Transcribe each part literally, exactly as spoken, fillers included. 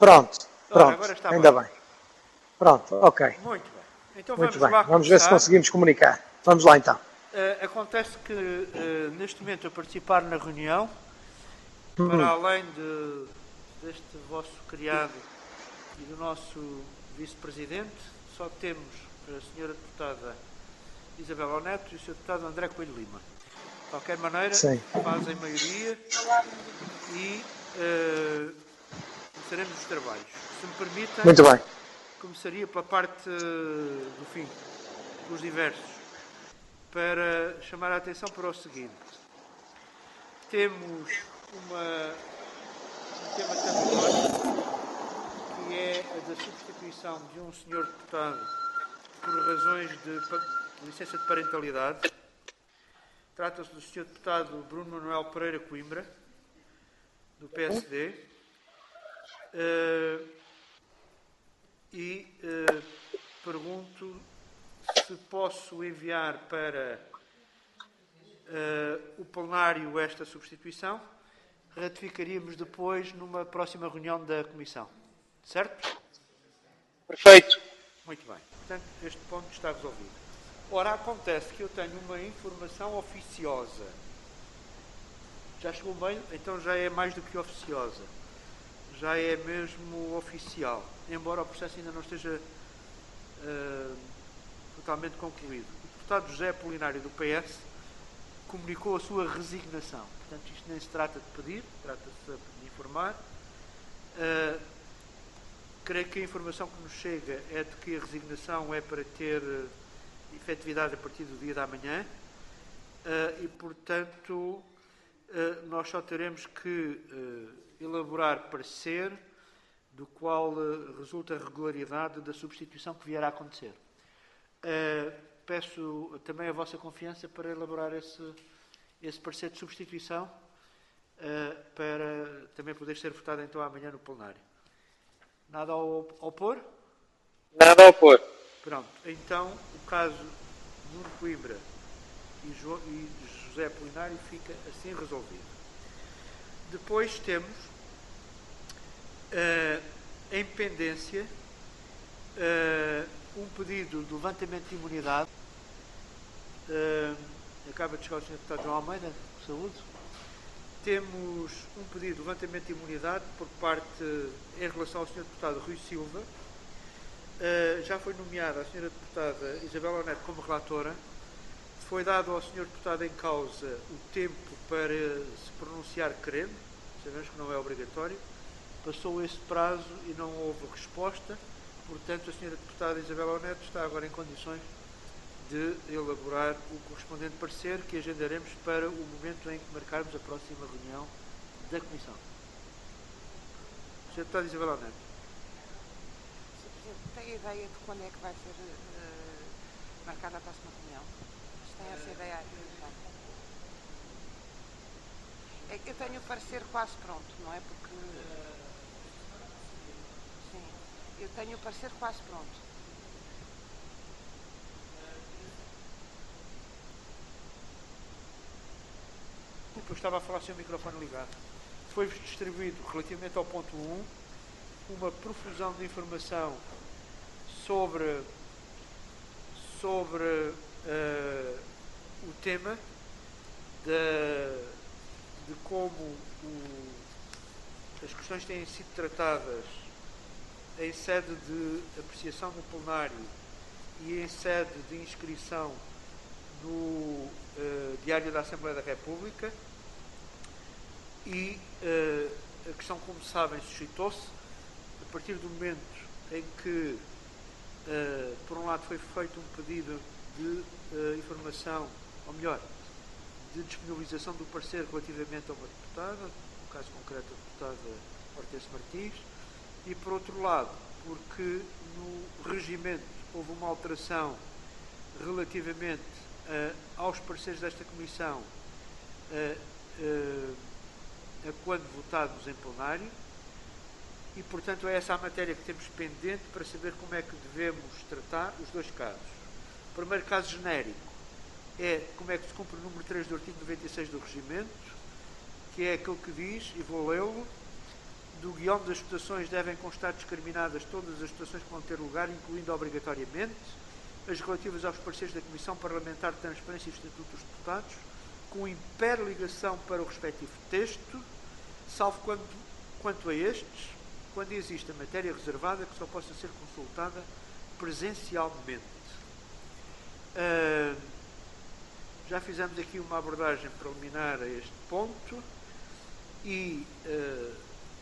Pronto, Ora, agora pronto, está ainda bem. bem. Pronto, ok. Muito bem. Então Muito vamos bem. lá Vamos ver se começar. conseguimos comunicar. Vamos lá então. Uh, acontece que uh, neste momento a participar na reunião, Uhum. para além de, deste vosso criado e do nosso vice-presidente, só temos a senhora deputada Isabel Neto e o senhor deputado André Coelho Lima. De qualquer maneira, Sim. fazem maioria e uh, começaremos os trabalhos. Se me permitem, Muito bem. começaria pela parte uh, do fim, pelos diversos, para chamar a atenção para o seguinte. Temos uma, um tema tabulário, que é a da substituição de um senhor deputado por razões de, de licença de parentalidade. Trata-se do senhor deputado Bruno Manuel Pereira Coimbra, do P S D. Uh, e uh, pergunto se posso enviar para uh, o plenário esta substituição. Ratificaríamos depois numa próxima reunião da Comissão. Certo? Perfeito. Muito bem. Portanto, este ponto está resolvido. Ora, acontece que eu tenho uma informação oficiosa. Já chegou bem? Então já é mais do que oficiosa. Já é mesmo oficial. Embora o processo ainda não esteja uh, totalmente concluído. O deputado José Apolinário, do P S, comunicou a sua resignação. Portanto, isto nem se trata de pedir, trata-se de informar. Uh, creio que a informação que nos chega é de que a resignação é para ter uh, efetividade a partir do dia da manhã uh, e, portanto, uh, nós só teremos que uh, elaborar parecer do qual uh, resulta a regularidade da substituição que vier a acontecer. Uh, peço também a vossa confiança para elaborar esse, esse parecer de substituição uh, para também poder ser votado então amanhã no plenário. Nada ao opor? Nada a opor. Pronto. Então, o caso Nuno Coimbra e, jo e José Apolinário fica assim resolvido. Depois temos uh, em pendência uh, um pedido de levantamento de imunidade. Uh, acaba de chegar o senhor deputado João Almeida, de Saúde. Temos um pedido de levantamento de imunidade por parte, em relação ao senhor deputado Rui Silva. Uh, já foi nomeada a senhora deputada Isabel Neto como relatora. Foi dado ao senhor deputado em causa o tempo para se pronunciar querendo. Sabemos que não é obrigatório. Passou esse prazo e não houve resposta. Portanto, a senhora deputada Isabel Neto está agora em condições de elaborar o correspondente parecer que agendaremos para o momento em que marcarmos a próxima reunião da Comissão. senhora deputada Isabel Neto. senhor Presidente, tem ideia de quando é que vai ser uh, marcada a próxima reunião? Se tem essa uh, ideia aqui? É que eu tenho o parecer quase pronto, não é? Porque... Sim, eu tenho o parecer quase pronto. Eu estava a falar sem o microfone ligado. Foi-vos distribuído, relativamente ao ponto um, uma profusão de informação sobre, sobre uh, o tema de, de como o, as questões têm sido tratadas em sede de apreciação no plenário e em sede de inscrição no uh, Diário da Assembleia da República. E uh, a questão, como sabem, suscitou-se a partir do momento em que, uh, por um lado, foi feito um pedido de uh, informação, ou melhor, de disponibilização do parecer relativamente a uma deputada, no caso concreto a deputada Hortência Martins, e, por outro lado, porque no regimento houve uma alteração relativamente uh, aos pareceres desta Comissão uh, uh, a quando votados em plenário e, portanto, é essa a matéria que temos pendente para saber como é que devemos tratar os dois casos. O primeiro caso genérico é como é que se cumpre o número três do artigo noventa e seis do Regimento, que é aquele que diz, e vou lê-lo, do guião das votações devem constar discriminadas todas as votações que vão ter lugar, incluindo obrigatoriamente as relativas aos pareceres da Comissão Parlamentar de Transparência e Estatuto dos Deputados, com hiperligação para o respectivo texto, salvo quando, quanto a estes, quando existe a matéria reservada que só possa ser consultada presencialmente. Uh, já fizemos aqui uma abordagem preliminar a este ponto e uh,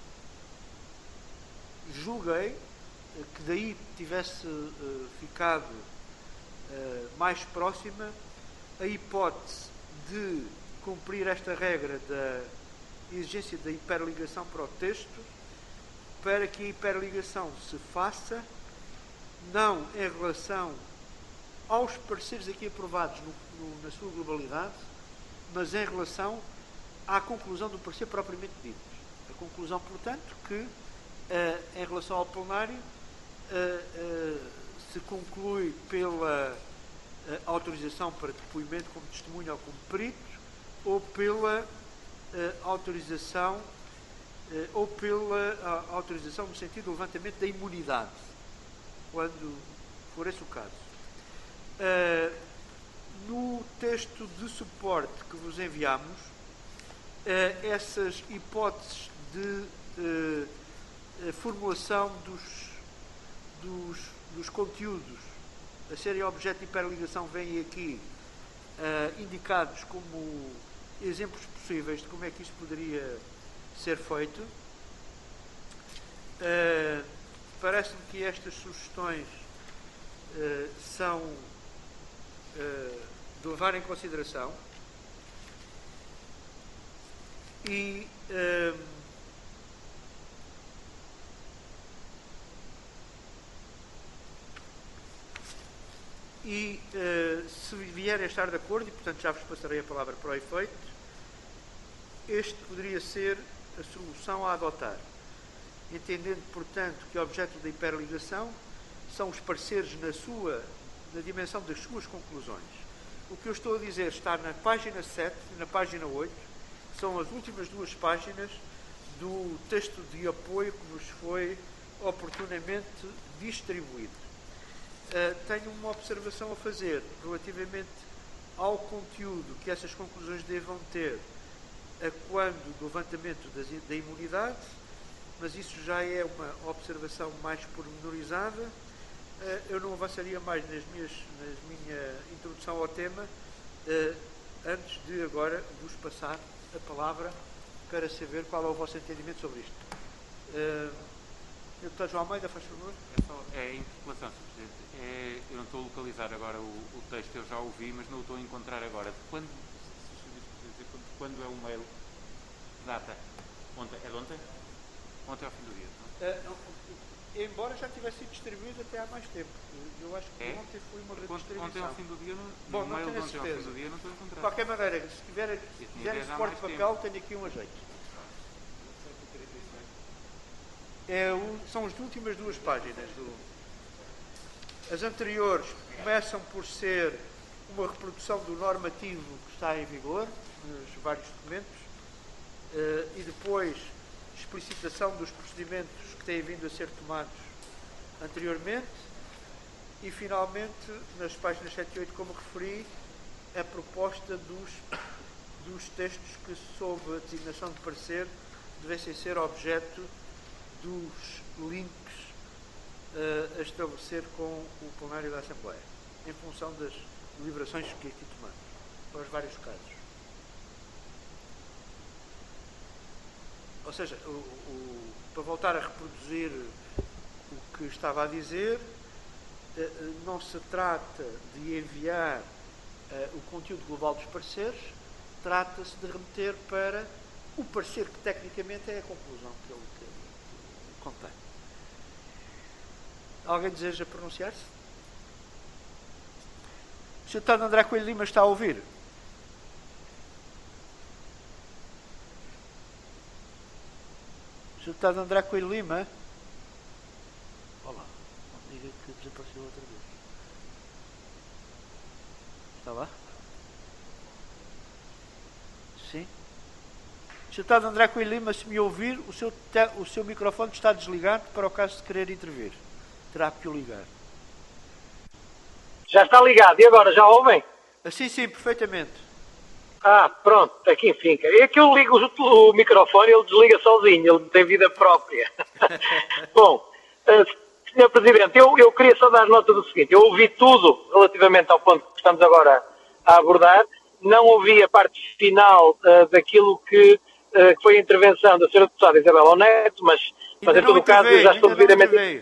julguei que daí tivesse uh, ficado uh, mais próxima a hipótese de cumprir esta regra da exigência da hiperligação para o texto, para que a hiperligação se faça não em relação aos pareceres aqui aprovados no, no, na sua globalidade, mas em relação à conclusão do parecer propriamente dito. A conclusão, portanto, que uh, em relação ao plenário uh, uh, se conclui pela uh, autorização para depoimento como testemunha ou como perito, ou pela uh, autorização uh, ou pela uh, autorização no sentido do levantamento da imunidade, quando for esse o caso. Uh, no texto de suporte que vos enviamos, uh, essas hipóteses de uh, formulação dos, dos, dos conteúdos a serem objeto de hiperligação vêm aqui uh, indicados como exemplos possíveis de como é que isso poderia ser feito. Uh, Parece-me que estas sugestões uh, são uh, de levar em consideração e uh, e uh, se vier a estar de acordo, e portanto já vos passarei a palavra para o efeito, este poderia ser a solução a adotar, entendendo, portanto, que o objeto da hiperligação são os pareceres na sua, na dimensão das suas conclusões. O que eu estou a dizer está na página sete e na página oito, que são as últimas duas páginas do texto de apoio que vos foi oportunamente distribuído. Uh, tenho uma observação a fazer relativamente ao conteúdo que essas conclusões devam ter a quando do levantamento das, da imunidade, mas isso já é uma observação mais pormenorizada. Uh, eu não avançaria mais nas minhas, na minha introdução ao tema, uh, antes de agora vos passar a palavra para saber qual é o vosso entendimento sobre isto. Uh, Deputado João Almeida, faz favor. É só é interpelação, senhor Presidente. É, eu não estou a localizar agora o, o texto, eu já o vi, mas não o estou a encontrar agora. Quando, quando, quando é o mail? Data? Ontem? É de ontem? Ontem ao fim do dia, não? Uh, embora já tivesse sido distribuído até há mais tempo. Eu acho que é? ontem foi uma Porque redistribuição. Ontem ao fim do dia, no, Bom, no não mail tenho de ontem ao fim certeza. do dia, não estou a encontrar. De qualquer maneira, se tiver, tiverem suporte de papel, tenho aqui um ajeito. É o, são as últimas duas páginas. Do, as anteriores começam por ser uma reprodução do normativo que está em vigor, nos vários documentos, uh, e depois explicitação dos procedimentos que têm vindo a ser tomados anteriormente, e finalmente, nas páginas sete e oito, como referi, a proposta dos, dos textos que, sob a designação de parecer, devessem ser objeto dos links uh, a estabelecer com o plenário da Assembleia, em função das deliberações que aqui tomamos, para os vários casos. Ou seja, o, o, para voltar a reproduzir o que estava a dizer, uh, não se trata de enviar uh, o conteúdo global dos pareceres, trata-se de remeter para o parecer que tecnicamente é a conclusão que ele contém. Alguém deseja pronunciar-se? O senhor Deputado André Coelho Lima está a ouvir? O senhor Deputado André Coelho Lima? Olá, não diga que desapareceu outra vez. Está lá? Sim? Deputado André Coelho Lima, se me ouvir, o seu, te, o seu microfone está desligado para o caso de querer intervir. Terá que o ligar. Já está ligado. E agora, já ouvem? Sim, sim, perfeitamente. Ah, pronto, aqui enfim. É que eu ligo o, o microfone e ele desliga sozinho, ele tem vida própria. Bom, uh, senhor Presidente, eu, eu queria só dar nota do seguinte. Eu ouvi tudo relativamente ao ponto que estamos agora a abordar. Não ouvi a parte final uh, daquilo que, uh, que foi a intervenção da senhora Deputada Isabela Neto, mas, mas em todo o caso eu já estou devidamente...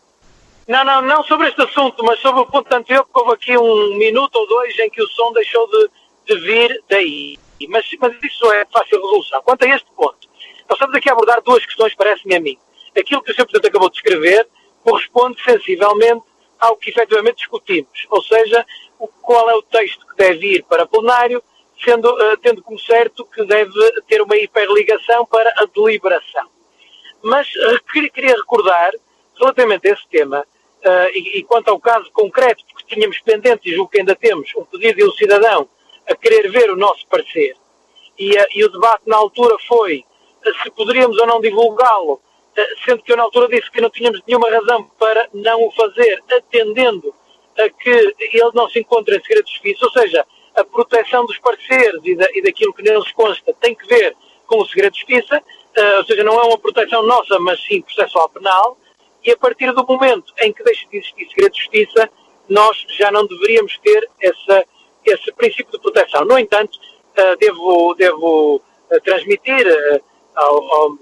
Não, não, não sobre este assunto, mas sobre o ponto anterior, porque houve aqui um minuto ou dois em que o som deixou de, de vir daí. Mas, mas isso é de fácil resolução. Quanto a este ponto, nós estamos aqui a abordar duas questões, parece-me a mim. Aquilo que o senhor Presidente acabou de escrever corresponde sensivelmente ao que efetivamente discutimos. Ou seja, o, qual é o texto que deve ir para plenário, sendo, uh, tendo como certo que deve ter uma hiperligação para a deliberação. Mas uh, queria, queria recordar, relativamente a esse tema, Uh, e, e quanto ao caso concreto, porque tínhamos pendente, e julgo que ainda temos, um pedido de um cidadão a querer ver o nosso parecer, e, uh, e o debate na altura foi uh, se poderíamos ou não divulgá-lo, uh, sendo que eu na altura disse que não tínhamos nenhuma razão para não o fazer, atendendo a que ele não se encontra em segredo de justiça, ou seja, a proteção dos pareceres e, da, e daquilo que neles consta tem que ver com o segredo de justiça, uh, ou seja, não é uma proteção nossa, mas sim processual penal. E a partir do momento em que deixa de existir segredo de justiça, nós já não deveríamos ter essa, esse princípio de proteção. No entanto, uh, devo, devo uh, transmitir uh, ao, ao,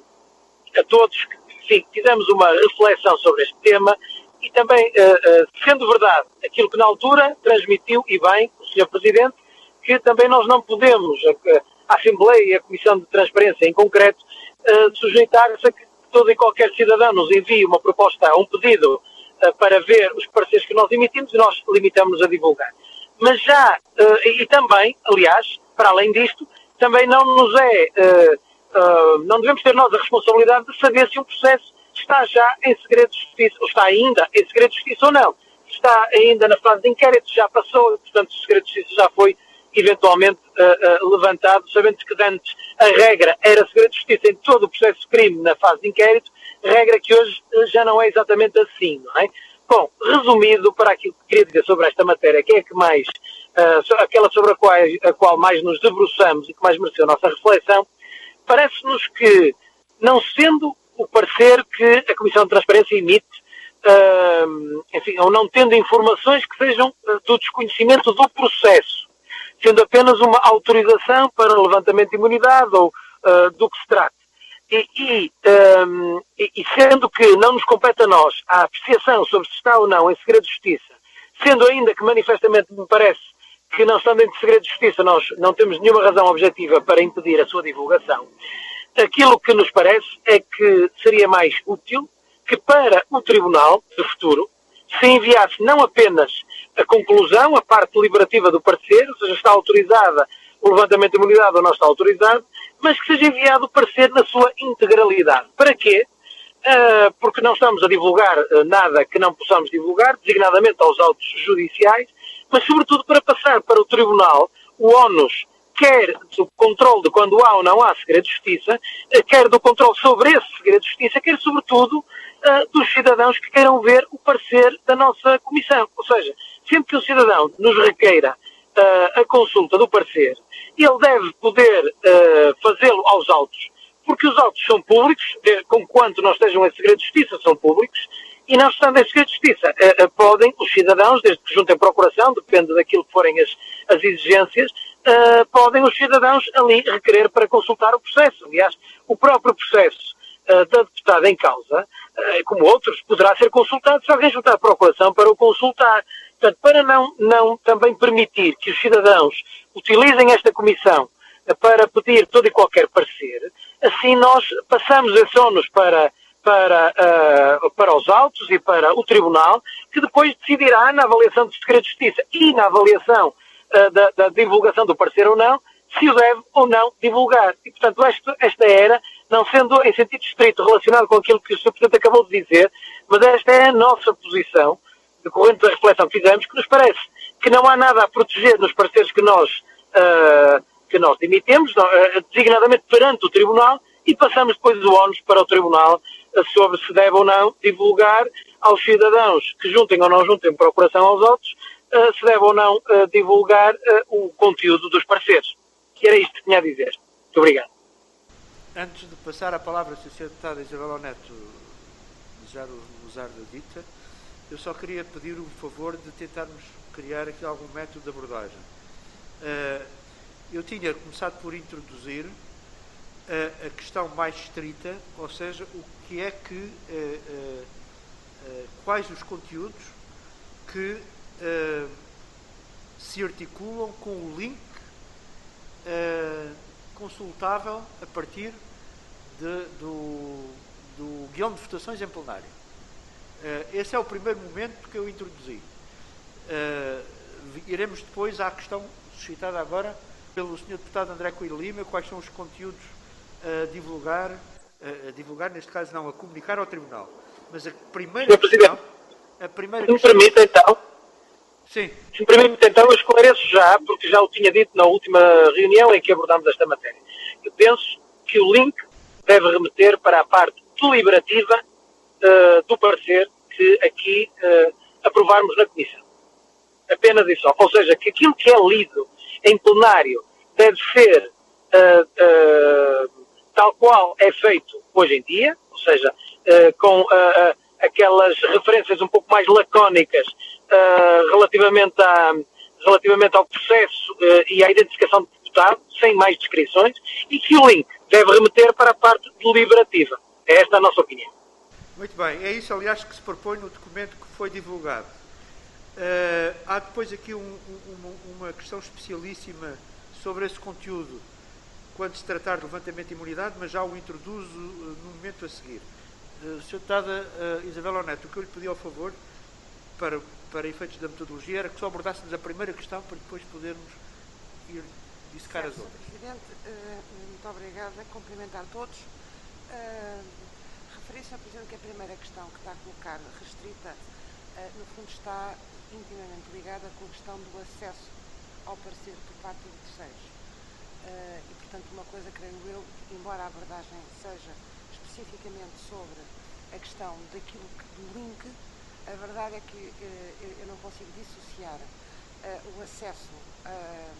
a todos que, enfim, fizemos uma reflexão sobre este tema e também, uh, uh, sendo verdade aquilo que na altura transmitiu, e bem, o senhor Presidente, que também nós não podemos, a, a Assembleia e a Comissão de Transparência em concreto, uh, sujeitar-se a que todo e qualquer cidadão nos envie uma proposta, um pedido uh, para ver os pareceres que nós emitimos e nós limitamos-nos a divulgar. Mas já, uh, e, e também, aliás, para além disto, também não nos é, uh, uh, não devemos ter nós a responsabilidade de saber se um processo está já em segredo de justiça, ou está ainda em segredo de justiça ou não. Está ainda na fase de inquérito, já passou, portanto o segredo de justiça já foi eventualmente uh, uh, levantado, sabendo que antes a regra era segredo de justiça em todo o processo de crime na fase de inquérito, regra que hoje uh, já não é exatamente assim, não é? Bom, resumido para aquilo que queria dizer sobre esta matéria, que é que mais, uh, aquela sobre a qual, a qual mais nos debruçamos e que mais mereceu a nossa reflexão, parece-nos que, não sendo o parecer que a Comissão de Transparência emite, uh, enfim, ou não tendo informações que sejam uh, do desconhecimento do processo, sendo apenas uma autorização para levantamento de imunidade ou uh, do que se trata. E, e, um, e, e sendo que não nos compete a nós a apreciação sobre se está ou não em segredo de justiça, sendo ainda que manifestamente me parece que não estando em segredo de justiça nós não temos nenhuma razão objetiva para impedir a sua divulgação, aquilo que nos parece é que seria mais útil que para o Tribunal, de futuro, se enviasse não apenas a conclusão, a parte deliberativa do parecer, ou seja, está autorizada o levantamento de imunidade ou não está autorizado, mas que seja enviado o parecer na sua integralidade. Para quê? Uh, porque não estamos a divulgar uh, nada que não possamos divulgar, designadamente aos autos judiciais, mas sobretudo para passar para o Tribunal o ónus, quer do controle de quando há ou não há segredo de justiça, uh, quer do controle sobre esse segredo de justiça, quer sobretudo uh, dos cidadãos que queiram ver o parecer da nossa Comissão. Ou seja, sempre que o cidadão nos requeira uh, a consulta do parecer, ele deve poder uh, fazê-lo aos autos, porque os autos são públicos, conquanto não estejam em segredo de justiça, são públicos, e não estando em segredo de justiça, uh, uh, podem os cidadãos, desde que juntem procuração, depende daquilo que forem as, as exigências, uh, podem os cidadãos ali requerer para consultar o processo. Aliás, o próprio processo uh, da deputada em causa, uh, como outros, poderá ser consultado se alguém juntar procuração para o consultar. Portanto, para não, não também permitir que os cidadãos utilizem esta comissão para pedir todo e qualquer parecer, assim nós passamos esse ónus para, para, uh, para os autos e para o Tribunal, que depois decidirá na avaliação de segredo de justiça e na avaliação uh, da, da divulgação do parecer ou não, se o deve ou não divulgar. E, portanto, esta, esta era, não sendo em sentido estrito relacionado com aquilo que o senhor Presidente acabou de dizer, mas esta é a nossa posição, decorrente da reflexão que fizemos, que nos parece que não há nada a proteger nos pareceres que nós, uh, que nós emitimos, designadamente perante o Tribunal, e passamos depois o ónus para o Tribunal sobre se deve ou não divulgar aos cidadãos que juntem ou não juntem procuração aos autos, se deve ou não divulgar o conteúdo dos pareceres. Que era isto que tinha a dizer. Muito obrigado. Antes de passar a palavra à senhora Deputada Isabel Neto desejar usar da dita, eu só queria pedir o favor de tentarmos criar aqui algum método de abordagem. Eu tinha começado por introduzir a, a questão mais estrita, ou seja, o que é que, uh, uh, uh, quais os conteúdos que uh, se articulam com o link uh, consultável a partir de, do, do guião de votações em plenário. Uh, esse é o primeiro momento que eu introduzi. Uh, iremos depois à questão suscitada agora pelo senhor Deputado André Coelho Lima, quais são os conteúdos a divulgar, a divulgar, neste caso não, a comunicar ao Tribunal. Mas a primeira questão... A primeira se me questão... permite, então... Sim. Se me permite, então, eu esclareço já, porque já o tinha dito na última reunião em que abordámos esta matéria. Eu penso que o link deve remeter para a parte deliberativa uh, do parecer que aqui uh, aprovarmos na Comissão. Apenas isso. Ou seja, que aquilo que é lido em plenário deve ser uh, uh, tal qual é feito hoje em dia, ou seja, uh, com uh, uh, aquelas referências um pouco mais lacónicas uh, relativamente, à, relativamente ao processo uh, e à identificação do deputado, sem mais descrições, e que o link deve remeter para a parte deliberativa. É esta a nossa opinião. Muito bem. É isso, aliás, que se propõe no documento que foi divulgado. Uh, há depois aqui um, um, uma questão especialíssima sobre esse conteúdo quando se tratar de levantamento de imunidade, mas já o introduzo uh, no momento a seguir. Uh, senhora Deputada uh, Isabel Neto, o que eu lhe pedi ao favor, para, para efeitos da metodologia, era que só abordássemos a primeira questão para depois podermos ir dissecar as outras. Presidente, uh, muito obrigada, cumprimentar todos. Uh, Referir-se, Presidente, que a primeira questão que está a colocar restrita, uh, no fundo está intimamente ligada com a questão do acesso ao parecer por parte de terceiros. Uh, e, portanto, uma coisa, creio eu, embora a abordagem seja especificamente sobre a questão daquilo que, do link, a verdade é que uh, eu não consigo dissociar uh, o acesso, uh,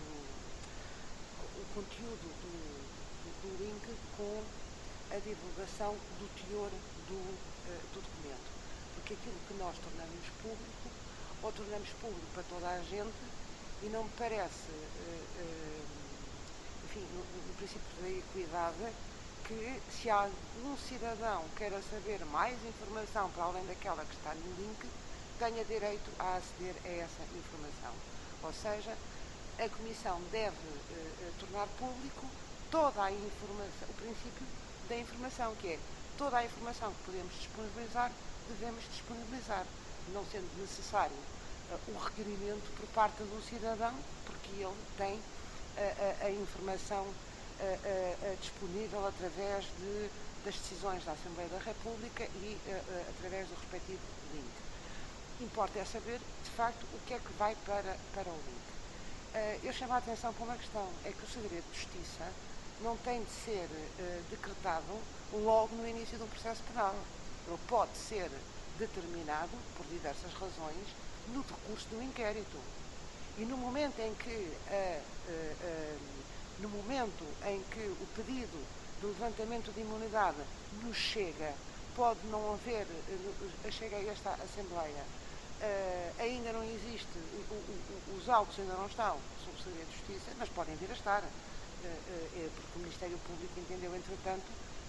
o conteúdo do, do, do link com a divulgação do teor do, uh, do documento. Porque aquilo que nós tornamos público, ou tornamos público para toda a gente, e não me parece, uh, uh, enfim, no, no princípio da equidade, que se algum cidadão queira saber mais informação para além daquela que está no link, tenha direito a aceder a essa informação. Ou seja, a Comissão deve uh, tornar público toda a informação, o princípio da informação, que é toda a informação que podemos disponibilizar, devemos disponibilizar, não sendo necessário uh, o requerimento por parte do cidadão, porque ele tem uh, a, a informação uh, uh, uh, disponível através de, das decisões da Assembleia da República e uh, uh, através do respectivo link. Importa é saber, de facto, o que é que vai para, para o link. Uh, eu chamo a atenção para uma questão, é que o segredo de justiça não tem de ser uh, decretado logo no início de um processo penal. Ele pode ser determinado, por diversas razões, no decurso do inquérito. E no momento em que, uh, uh, uh, no momento em que o pedido de levantamento de imunidade nos chega, pode não haver, uh, chega a esta Assembleia, uh, ainda não existe, o, o, os autos ainda não estão sob o segredo de justiça, mas podem vir a estar. Porque o Ministério Público entendeu, entretanto,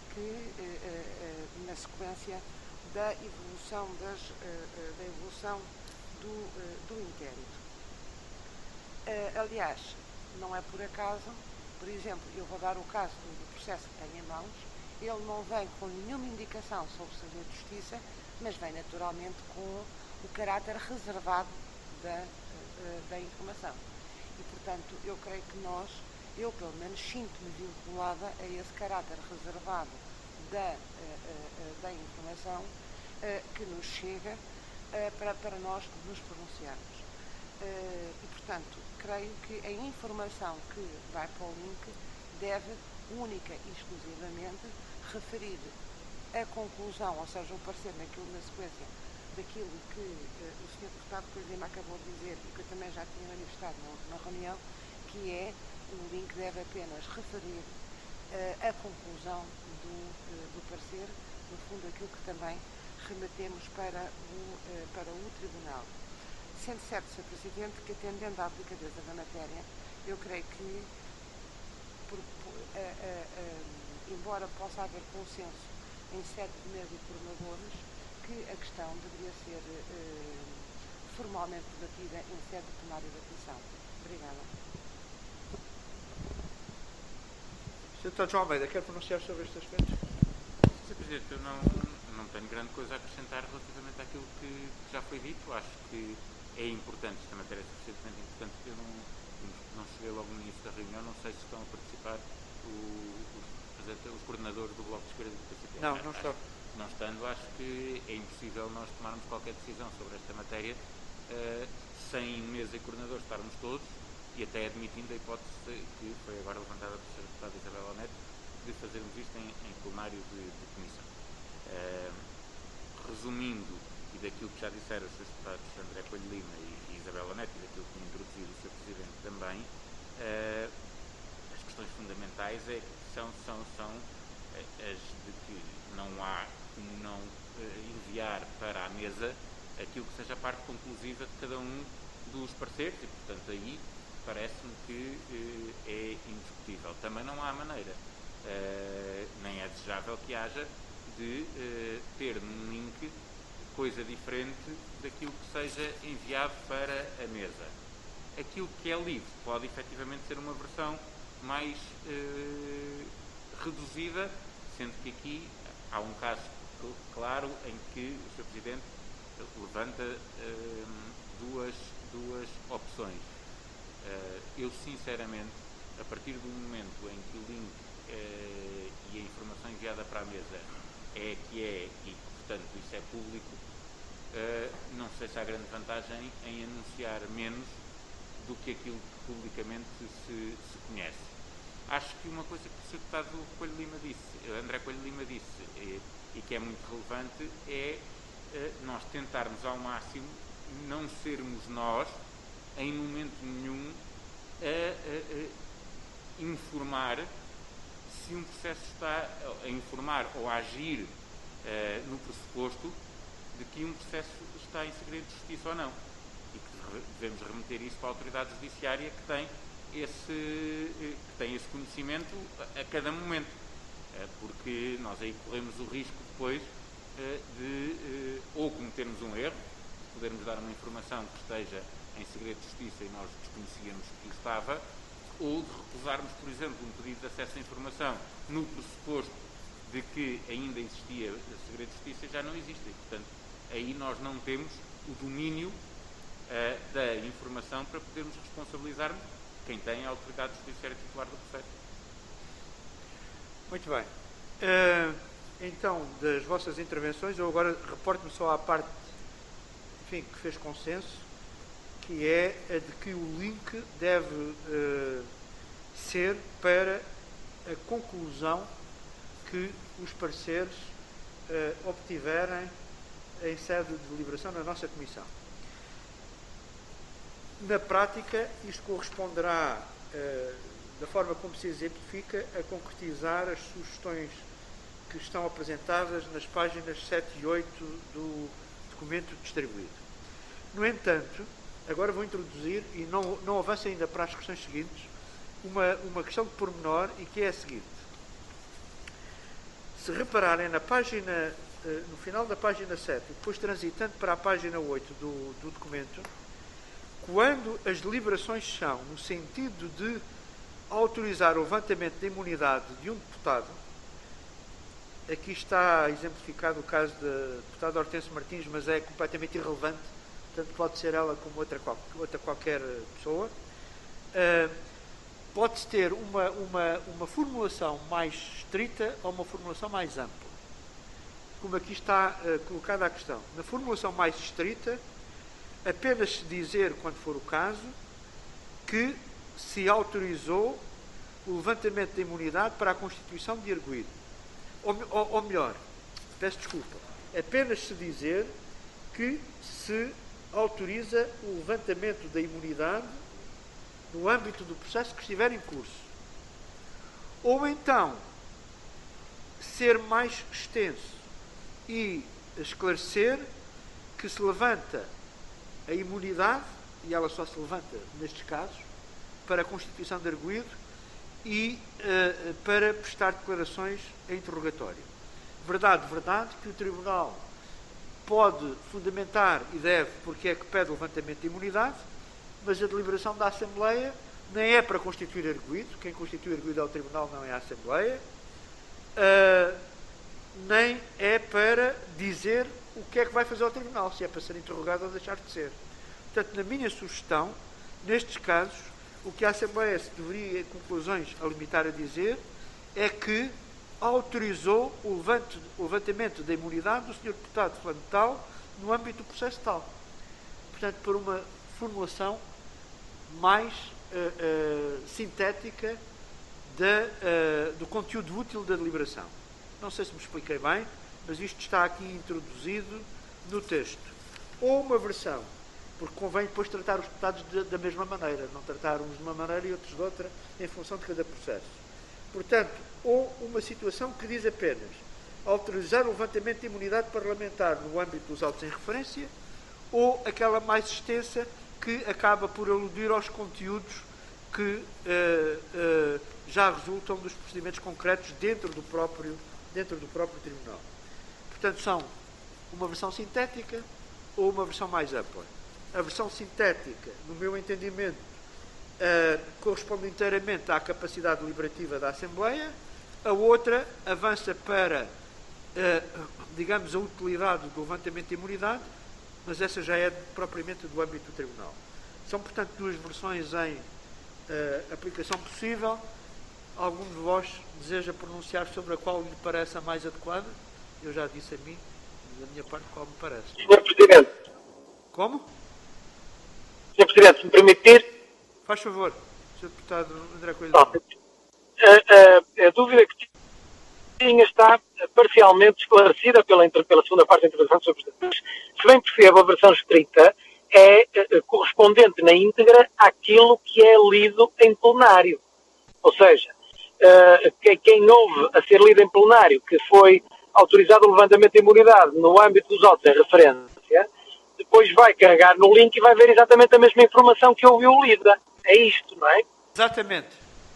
que na sequência da evolução, das, da evolução do, do inquérito. Aliás, não é por acaso, por exemplo, eu vou dar o caso do processo que tenho em mãos, ele não vem com nenhuma indicação sobre o segredo de justiça, mas vem naturalmente com o caráter reservado da, da informação. E, portanto, eu creio que nós, eu pelo menos sinto-me vinculada a esse caráter reservado da, uh, uh, da informação uh, que nos chega uh, para, para nós nos pronunciarmos. E, portanto, creio que a informação que vai para o link deve, única e exclusivamente, referir a conclusão, ou seja, o parecer naquilo, na sequência daquilo que uh, o senhor Deputado Coelho Lima acabou de dizer e que eu também já tinha manifestado na, na reunião, que é o link deve apenas referir uh, a conclusão do, uh, do parecer, no fundo aquilo que também remetemos para o, uh, para o Tribunal. Sendo certo, senhor Presidente, que atendendo à delicadeza da matéria, eu creio que, por, por, uh, uh, uh, embora possa haver consenso em sede de mesa de coordenadores, que a questão deveria ser uh, formalmente debatida em sede de plenário da Comissão. Obrigada. senhor Deputado João Almeida, quer pronunciar sobre este aspecto? senhor Presidente, eu não, não tenho grande coisa a acrescentar relativamente àquilo que já foi dito. Acho que é importante, esta matéria é suficientemente importante. Eu não, não cheguei logo no início da reunião, não sei se estão a participar o, os, os coordenadores do Bloco de Esquerda e do P C P. Não, não estou. Não estando, acho que é impossível nós tomarmos qualquer decisão sobre esta matéria uh, sem mesa e coordenadores estarmos todos, e até admitindo a hipótese que foi agora levantada pela senhora Deputada Isabel Neto de fazermos isto em, em plenário de, de comissão. Uh, resumindo, e daquilo que já disseram os seus deputados André Coelho Lima e, e Isabel Neto, e daquilo que tinha introduzido o senhor Presidente também, uh, as questões fundamentais é, são, são, são as de que não há como não uh, enviar para a mesa aquilo que seja a parte conclusiva de cada um dos pareceres, e portanto aí parece-me que uh, é indiscutível. Também não há maneira, uh, nem é desejável que haja, de uh, ter num link coisa diferente daquilo que seja enviado para a mesa. Aquilo que é livre pode efetivamente ser uma versão mais uh, reduzida, sendo que aqui há um caso claro em que o senhor Presidente levanta uh, duas, duas opções. Uh, eu, sinceramente, a partir do momento em que o link uh, e a informação enviada para a mesa é que é, e portanto isso é público, uh, não sei se há grande vantagem em anunciar menos do que aquilo que publicamente se, se conhece. Acho que uma coisa que o senhor Deputado Coelho Lima disse, André Coelho Lima disse, e, e que é muito relevante, é uh, nós tentarmos ao máximo não sermos nós, em momento nenhum, a, a, a informar se um processo está a informar ou a agir uh, no pressuposto de que um processo está em segredo de justiça ou não. E que devemos remeter isso para a autoridade judiciária que tem esse, que tem esse conhecimento a, a cada momento. Uh, porque nós aí corremos o risco depois uh, de uh, ou cometermos um erro, de podermos dar uma informação que esteja em segredo de justiça e nós desconhecíamos que estava, ou de recusarmos, por exemplo, um pedido de acesso à informação no pressuposto de que ainda existia segredo de justiça e já não existe. E, portanto, aí nós não temos o domínio uh, da informação para podermos responsabilizar quem tem a autoridade judiciária titular do processo. Muito bem. Uh, então, das vossas intervenções, eu agora reporto-me só à parte, enfim, que fez consenso, que é a de que o link deve uh, ser para a conclusão que os pareceres uh, obtiverem em sede de deliberação na nossa Comissão. Na prática, isto corresponderá, uh, da forma como se exemplifica, a concretizar as sugestões que estão apresentadas nas páginas sete e oito do documento distribuído. No entanto, agora vou introduzir, e não, não avanço ainda para as questões seguintes, uma, uma questão de pormenor, e que é a seguinte. Se repararem na página, no final da página sete, e depois transitando para a página oito do, do documento, quando as deliberações são no sentido de autorizar o levantamento da imunidade de um deputado, aqui está exemplificado o caso da deputada Hortêncio Martins, mas é completamente irrelevante, tanto pode ser ela como outra, outra qualquer pessoa, uh, pode-se ter uma, uma, uma formulação mais estrita ou uma formulação mais ampla. Como aqui está uh, colocada a questão. Na formulação mais estrita, apenas se dizer, quando for o caso, que se autorizou o levantamento da imunidade para a constituição de arguido. Ou, ou, ou melhor, peço desculpa, apenas se dizer que se autoriza o levantamento da imunidade no âmbito do processo que estiver em curso. Ou então, ser mais extenso e esclarecer que se levanta a imunidade, e ela só se levanta nestes casos, para a constituição de arguido e uh, para prestar declarações em interrogatório. Verdade, verdade, que o Tribunal pode fundamentar e deve, porque é que pede o levantamento de imunidade, mas a deliberação da Assembleia nem é para constituir arguido, quem constitui arguido é o Tribunal, não é a Assembleia, uh, nem é para dizer o que é que vai fazer ao Tribunal, se é para ser interrogado ou deixar de ser. Portanto, na minha sugestão, nestes casos, o que a Assembleia se deveria, em conclusões, a limitar a dizer, é que autorizou o, levante, o levantamento da imunidade do senhor Deputado fulano de tal no âmbito do processo tal. Portanto, por uma formulação mais uh, uh, sintética da, uh, do conteúdo útil da deliberação. Não sei se me expliquei bem, mas isto está aqui introduzido no texto. Ou uma versão, porque convém depois tratar os deputados de, da mesma maneira, não tratar uns de uma maneira e outros de outra, em função de cada processo. Portanto, ou uma situação que diz apenas autorizar o levantamento de imunidade parlamentar no âmbito dos autos em referência, ou aquela mais extensa que acaba por aludir aos conteúdos que uh, uh, já resultam dos procedimentos concretos dentro do próprio, dentro do próprio Tribunal. Portanto, são uma versão sintética ou uma versão mais ampla. A versão sintética, no meu entendimento, uh, corresponde inteiramente à capacidade deliberativa da Assembleia. A outra avança para, uh, digamos, a utilidade do levantamento de imunidade, mas essa já é propriamente do âmbito do Tribunal. São, portanto, duas versões em uh, aplicação possível. Algum de vós deseja pronunciar sobre a qual lhe parece a mais adequada? Eu já disse a mim, da minha parte, qual me parece. senhor Presidente. Como? senhor Presidente, se me permitir. Faz favor, senhor Deputado André Coelho. A, a, a dúvida que tinha está parcialmente esclarecida pela, pela segunda parte da intervenção do senhor Presidente. Se bem percebo, a versão escrita é, é correspondente na íntegra àquilo que é lido em plenário. Ou seja, uh, quem houve a ser lido em plenário, que foi autorizado o levantamento de imunidade no âmbito dos autos em referência, depois vai carregar no link e vai ver exatamente a mesma informação que ouviu lida. É isto, não é? Exatamente.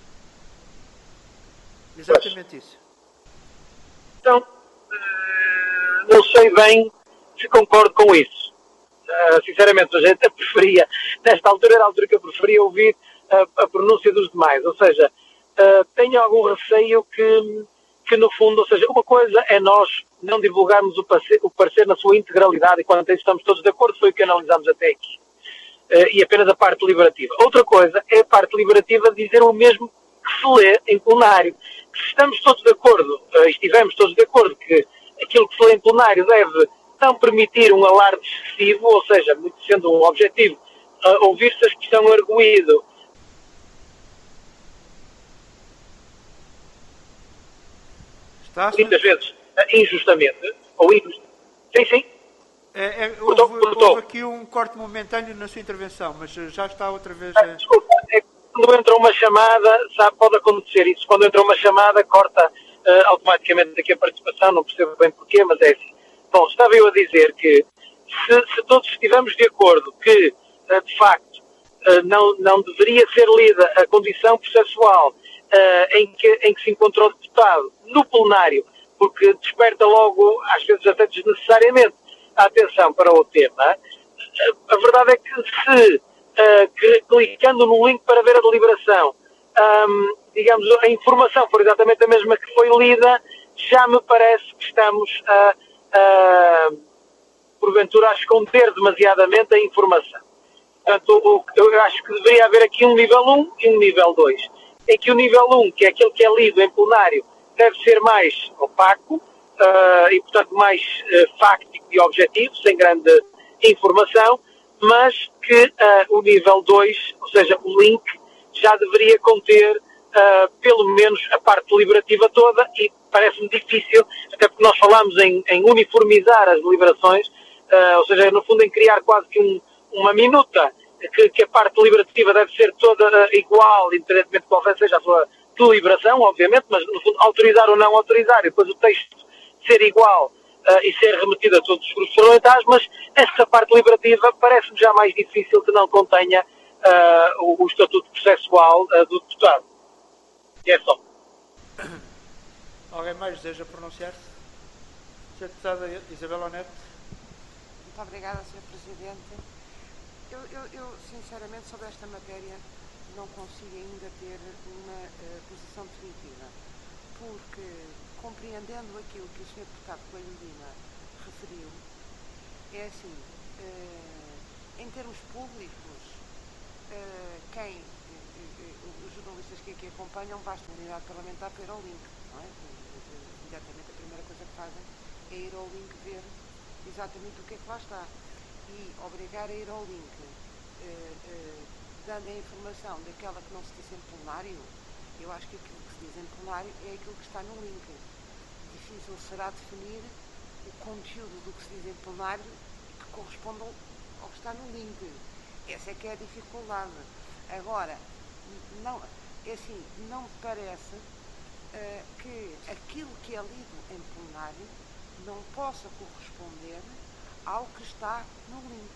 Exatamente pois. Isso. Então, uh, não sei bem se concordo com isso. Uh, sinceramente, a gente preferia, nesta altura era a altura que eu preferia ouvir a, a pronúncia dos demais. Ou seja, uh, tenho algum receio que, que no fundo, ou seja, uma coisa é nós não divulgarmos o parecer, o parecer na sua integralidade e quanto a isso estamos todos de acordo, foi o que analisámos até aqui. Uh, e apenas a parte deliberativa. Outra coisa é a parte deliberativa dizer o mesmo que se lê em plenário. Se estamos todos de acordo, uh, estivemos todos de acordo que aquilo que se lê em plenário deve não permitir um alarde excessivo, ou seja, muito sendo um objetivo, uh, ouvir-se a expressão arguído. Está, muitas vezes uh, injustamente, ou injustamente. Sim, sim. É, é, houve, houve aqui um corte momentâneo na sua intervenção, mas já está outra vez... Ah, desculpa, é que quando entra uma chamada, sabe, pode acontecer isso, quando entra uma chamada, corta uh, automaticamente aqui a participação, não percebo bem porquê, mas é assim. Bom, estava eu a dizer que se, se todos estivermos de acordo que, uh, de facto, uh, não, não deveria ser lida a condição processual uh, em, que, em que se encontrou o deputado no plenário, porque desperta logo, às vezes até desnecessariamente, a atenção para o tema, a verdade é que se, uh, clicando no link para ver a deliberação, um, digamos, a informação for exatamente a mesma que foi lida, já me parece que estamos a, a porventura, a esconder demasiadamente a informação. Portanto, o, eu acho que deveria haver aqui um nível um e um nível dois. Em que o nível um, que é aquele que é lido em plenário, deve ser mais opaco, Uh, e, portanto, mais uh, fáctico e objetivo, sem grande informação. mas que uh, o nível dois, ou seja, o link, já deveria conter uh, pelo menos a parte deliberativa toda, e parece-me difícil, até porque nós falamos em, em uniformizar as deliberações, uh, ou seja, no fundo em criar quase que um, uma minuta, que, que a parte deliberativa deve ser toda uh, igual, independentemente de qual seja a sua deliberação, obviamente, mas no fundo autorizar ou não autorizar, e depois o texto ser igual uh, e ser remetido a todos os grupos parlamentares, mas essa parte deliberativa parece-me já mais difícil que não contenha uh, o, o estatuto processual uh, do deputado. E é só. Alguém mais deseja pronunciar-se? senhora Deputada Isabel Neto. Muito obrigada, senhor Presidente. Eu, eu, eu, sinceramente, sobre esta matéria não consigo ainda ter uma uh, posição definitiva, porque, compreendendo aquilo que o senhor Deputado Coelho Lima referiu, é assim, uh, em termos públicos, uh, quem, uh, os jornalistas que aqui acompanham, basta a unidade parlamentar para ir ao link, não é? Imediatamente a primeira coisa que fazem é ir ao link ver exatamente o que é que lá está. E obrigar a ir ao link, uh, uh, dando a informação daquela que não se diz em plenário, eu acho que aquilo que se diz em plenário é aquilo que está no link. Difícil será definir o conteúdo do que se diz em plenário que corresponde ao que está no link. Essa é que é a dificuldade. Agora, não, é assim, não me parece uh, que aquilo que é lido em plenário não possa corresponder ao que está no link,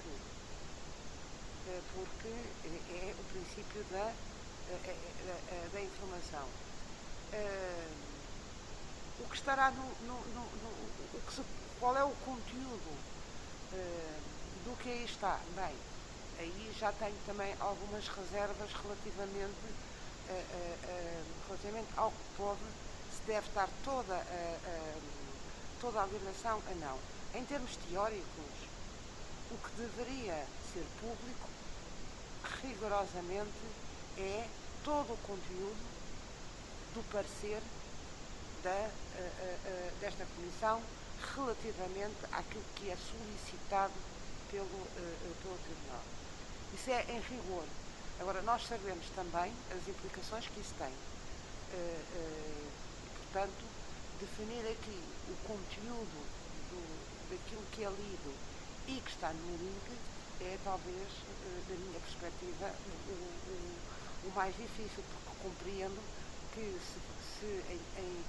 uh, porque é o princípio da, uh, uh, uh, da informação. Uh, o que estará no, no, no, no o que se, qual é o conteúdo uh, do que aí está? Bem, aí já tenho também algumas reservas relativamente, uh, uh, uh, relativamente ao que pode, se deve estar toda a, uh, toda a legislação a não. Em termos teóricos, o que deveria ser público, rigorosamente, é todo o conteúdo do parecer da, uh, uh, uh, desta Comissão relativamente àquilo que é solicitado pelo, uh, uh, pelo Tribunal. Isso é em rigor. Agora, nós sabemos também as implicações que isso tem. Uh, uh, e, portanto, definir aqui o conteúdo do, daquilo que é lido e que está no link é, talvez, uh, da minha perspectiva, o, o, o mais difícil, porque compreendo que se, se em, em,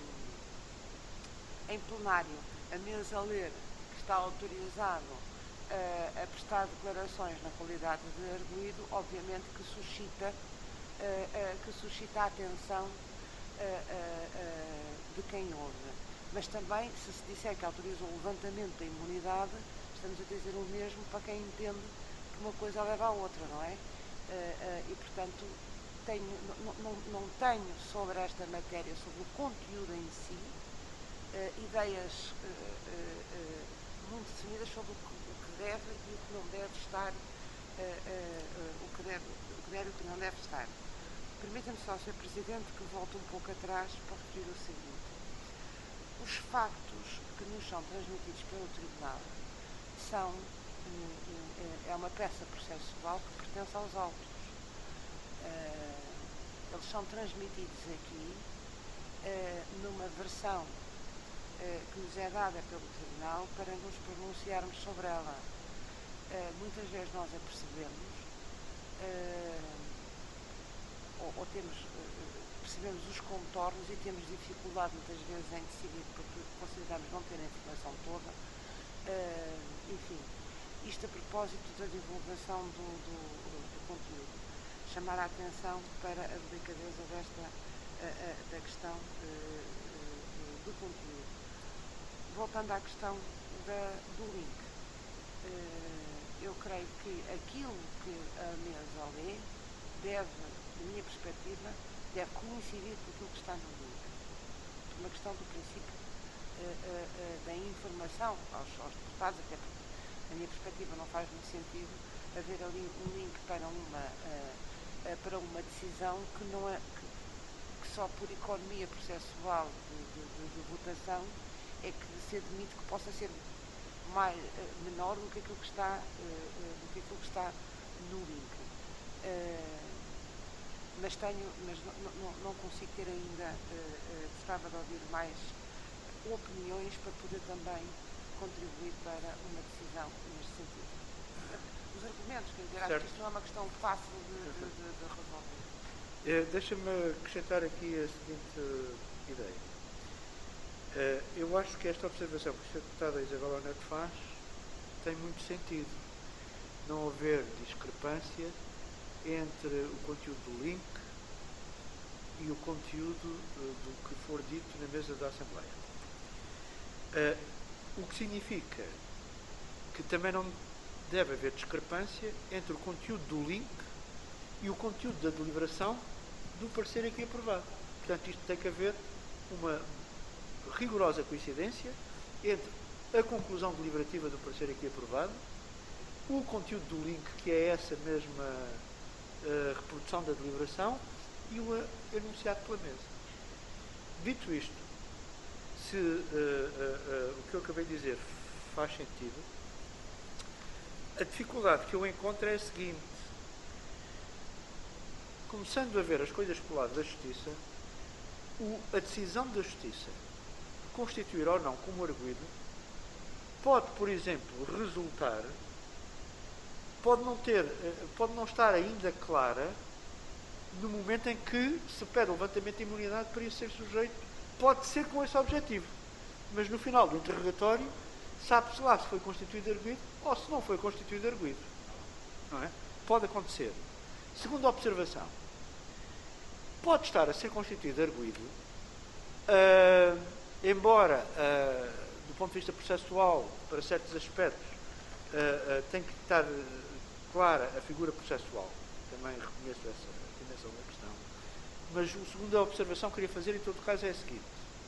em, em plenário a mesa ler que está autorizado uh, a prestar declarações na qualidade de arguido, obviamente que suscita, uh, uh, que suscita a atenção uh, uh, uh, de quem ouve. Mas também, se se disser que autoriza o levantamento da imunidade, estamos a dizer o mesmo para quem entende que uma coisa leva à outra, não é? Uh, uh, e, portanto, tenho, não, não, não tenho sobre esta matéria, sobre o conteúdo em si, uh, ideias uh, uh, uh, muito definidas sobre o que, o que deve e o que não deve estar, uh, uh, uh, o, que deve, o que deve e o que não deve estar. Permita-me só, senhor Presidente, que volte um pouco atrás para referir o seguinte. Os factos que nos são transmitidos pelo Tribunal são, uh, uh, é uma peça processual que pertence aos autos. Uh, eles são transmitidos aqui uh, numa versão uh, que nos é dada pelo Tribunal para nos pronunciarmos sobre ela. Uh, muitas vezes nós a percebemos uh, ou, ou temos, uh, percebemos os contornos e temos dificuldade muitas vezes em decidir porque consideramos não ter a informação toda. Uh, enfim, isto a propósito da divulgação do, do, do conteúdo. Chamar a atenção para a delicadeza desta, uh, uh, da questão uh, uh, do conteúdo. Voltando à questão da, do link, uh, eu creio que aquilo que a mesa lê deve, da minha perspectiva, deve coincidir com aquilo que está no link. Uma questão do princípio uh, uh, uh, da informação aos, aos deputados, até porque, na minha perspectiva, não faz muito sentido haver ali um link para uma... Uh, para uma decisão que, não é, que, que só por economia processual de, de, de, de votação é que se admite que possa ser mais, uh, menor do que aquilo que está, uh, uh, do que aquilo que está no link. Uh, mas tenho, mas não, não, não consigo ter ainda, uh, uh, gostava de ouvir mais opiniões para poder também contribuir para uma decisão neste sentido. Os argumentos, quer dizer, acho que isto não é uma questão fácil de, de, de, de resolver. É, deixa-me acrescentar aqui a seguinte uh, ideia. Uh, eu acho que esta observação que a deputada Isabel Neto faz tem muito sentido. Não haver discrepância entre o conteúdo do link e o conteúdo uh, do que for dito na mesa da Assembleia. Uh, o que significa que também não deve haver discrepância entre o conteúdo do link e o conteúdo da deliberação do parecer aqui aprovado. Portanto, isto tem que haver uma rigorosa coincidência entre a conclusão deliberativa do parecer aqui aprovado, o conteúdo do link, que é essa mesma uh, reprodução da deliberação, e o uh, enunciado pela mesa. Dito isto, se uh, uh, uh, o que eu acabei de dizer faz sentido, a dificuldade que eu encontro é a seguinte: começando a ver as coisas pelo lado da Justiça, o, a decisão da Justiça constituir ou não como arguido pode, por exemplo, resultar, pode não ter, pode não estar ainda clara no momento em que se pede o levantamento de imunidade para isso ser sujeito, pode ser com esse objetivo, mas no final do interrogatório sabe-se lá se foi constituído arguido ou se não foi constituído arguido. Não é? Pode acontecer. Segunda observação, pode estar a ser constituído arguido, uh, embora, uh, do ponto de vista processual, para certos aspectos, uh, uh, tem que estar clara a figura processual. Também reconheço essa dimensão da questão. Mas a segunda observação que queria fazer, em todo caso, é a seguinte: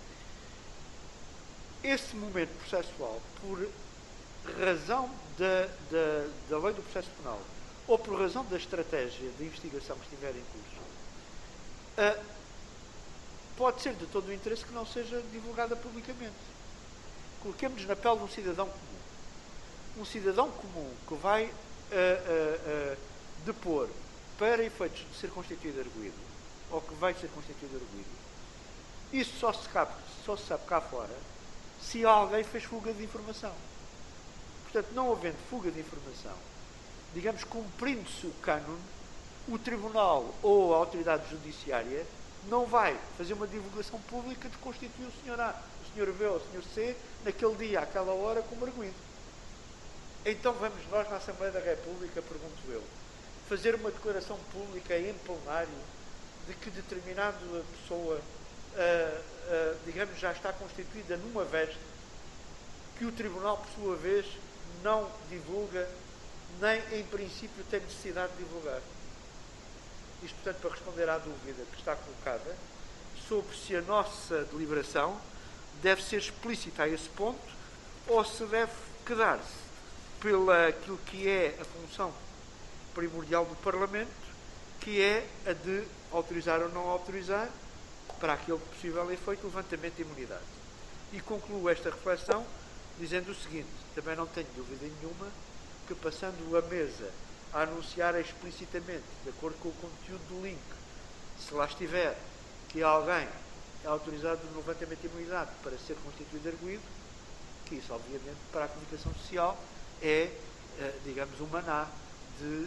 esse momento processual, por razão da, da, da lei do processo penal, ou por razão da estratégia de investigação que estiver em curso, uh, pode ser de todo o interesse que não seja divulgada publicamente. Coloquemos-nos na pele de um cidadão comum. Um cidadão comum que vai uh, uh, uh, depor para efeitos de ser constituído arguido, ou que vai ser constituído arguido, isso só se sabe, só se sabe cá fora se alguém fez fuga de informação. Portanto, não havendo fuga de informação, digamos, cumprindo-se o cânon, o Tribunal ou a autoridade judiciária não vai fazer uma divulgação pública de constituir o senhor A, o senhor B ou o senhor C, naquele dia, àquela hora, como arguido. Então vamos nós, na Assembleia da República, pergunto eu, fazer uma declaração pública em plenário de que determinada pessoa, uh, uh, digamos, já está constituída numa veste, que o Tribunal, por sua vez, não divulga, nem em princípio tem necessidade de divulgar. Isto, portanto, para responder à dúvida que está colocada sobre se a nossa deliberação deve ser explícita a esse ponto ou se deve quedar-se pela aquilo que é a função primordial do Parlamento, que é a de autorizar ou não autorizar, para aquele possível efeito, o levantamento de imunidade. E concluo esta reflexão dizendo o seguinte: também não tenho dúvida nenhuma que, passando a mesa a anunciar explicitamente, de acordo com o conteúdo do link, se lá estiver, que alguém é autorizado no levantamento de imunidade para ser constituído arguido, que isso, obviamente, para a comunicação social é, digamos, um maná de,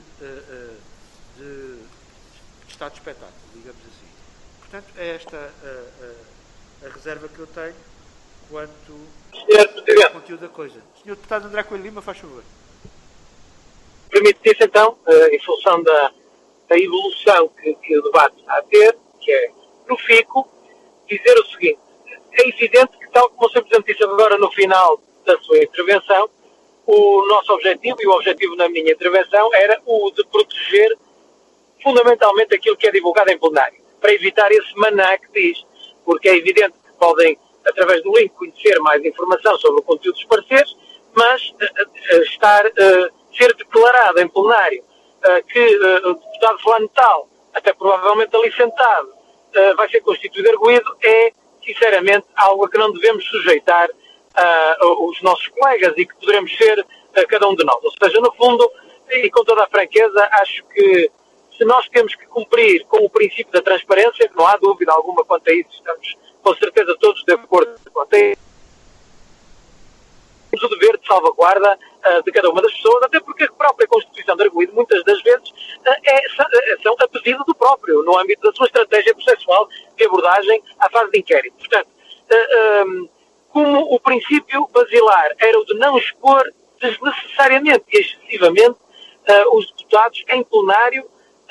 de, de estado de espetáculo, digamos assim. Portanto, é esta a, a, a reserva que eu tenho quanto ao conteúdo da coisa. senhor Deputado André Coelho Lima, faz favor. Permite-se, então, em função da, da evolução que, que o debate está a ter, que é profícuo, dizer o seguinte: é evidente que, tal como o senhor Presidente disse agora no final da sua intervenção, o nosso objetivo, e o objetivo na minha intervenção, era o de proteger fundamentalmente aquilo que é divulgado em plenário, para evitar esse maná que diz, porque é evidente que podem, através do link, conhecer mais informação sobre o conteúdo dos pareceres, mas uh, uh, estar, uh, ser declarado em plenário uh, que uh, o deputado fulano tal, até provavelmente ali sentado, uh, vai ser constituído arguido, é, sinceramente, algo a que não devemos sujeitar uh, os nossos colegas e que poderemos ser uh, cada um de nós. Ou seja, no fundo, e com toda a franqueza, acho que se nós temos que cumprir com o princípio da transparência, que não há dúvida alguma quanto a isso, estamos com certeza todos de acordo quanto a isso, temos o dever de salvaguarda uh, de cada uma das pessoas, até porque a própria Constituição de Arguido, muitas das vezes, uh, é, são a pedido do próprio, no âmbito da sua estratégia processual de abordagem à fase de inquérito. Portanto, uh, um, como o princípio basilar era o de não expor desnecessariamente e excessivamente uh, os deputados em plenário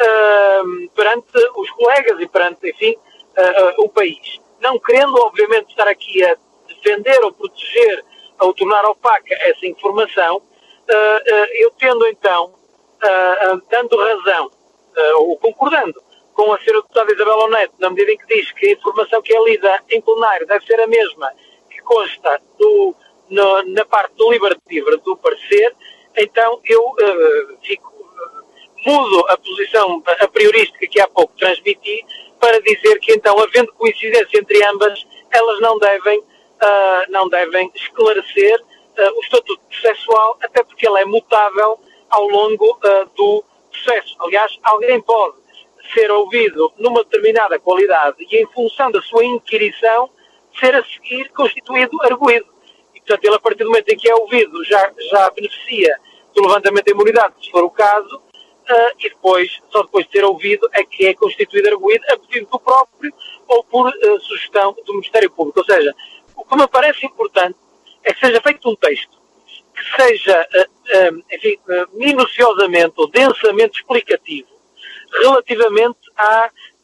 uh, perante os colegas e perante, enfim, uh, uh, o país. Não querendo, obviamente, estar aqui a defender ou proteger ou tornar opaca essa informação, uh, uh, eu tendo então, uh, uh, dando razão, uh, ou concordando com a senhora deputada Isabel Neto, na medida em que diz que a informação que é lida em plenário deve ser a mesma que consta do, no, na parte deliberativa do parecer, então eu uh, fico, uh, mudo a posição a priorística que há pouco transmiti para dizer que então, havendo coincidência entre ambas, elas não devem Uh, não devem esclarecer uh, o estatuto processual, até porque ele é mutável ao longo uh, do processo. Aliás, alguém pode ser ouvido numa determinada qualidade e, em função da sua inquirição, ser a seguir constituído arguido. E, portanto, ele, a partir do momento em que é ouvido, já, já beneficia do levantamento da imunidade, se for o caso, uh, e depois, só depois de ser ouvido, é que é constituído arguido a pedido do próprio ou por uh, sugestão do Ministério Público. Ou seja, o que me parece importante é que seja feito um texto que seja, uh, uh, enfim, uh, minuciosamente ou densamente explicativo relativamente à,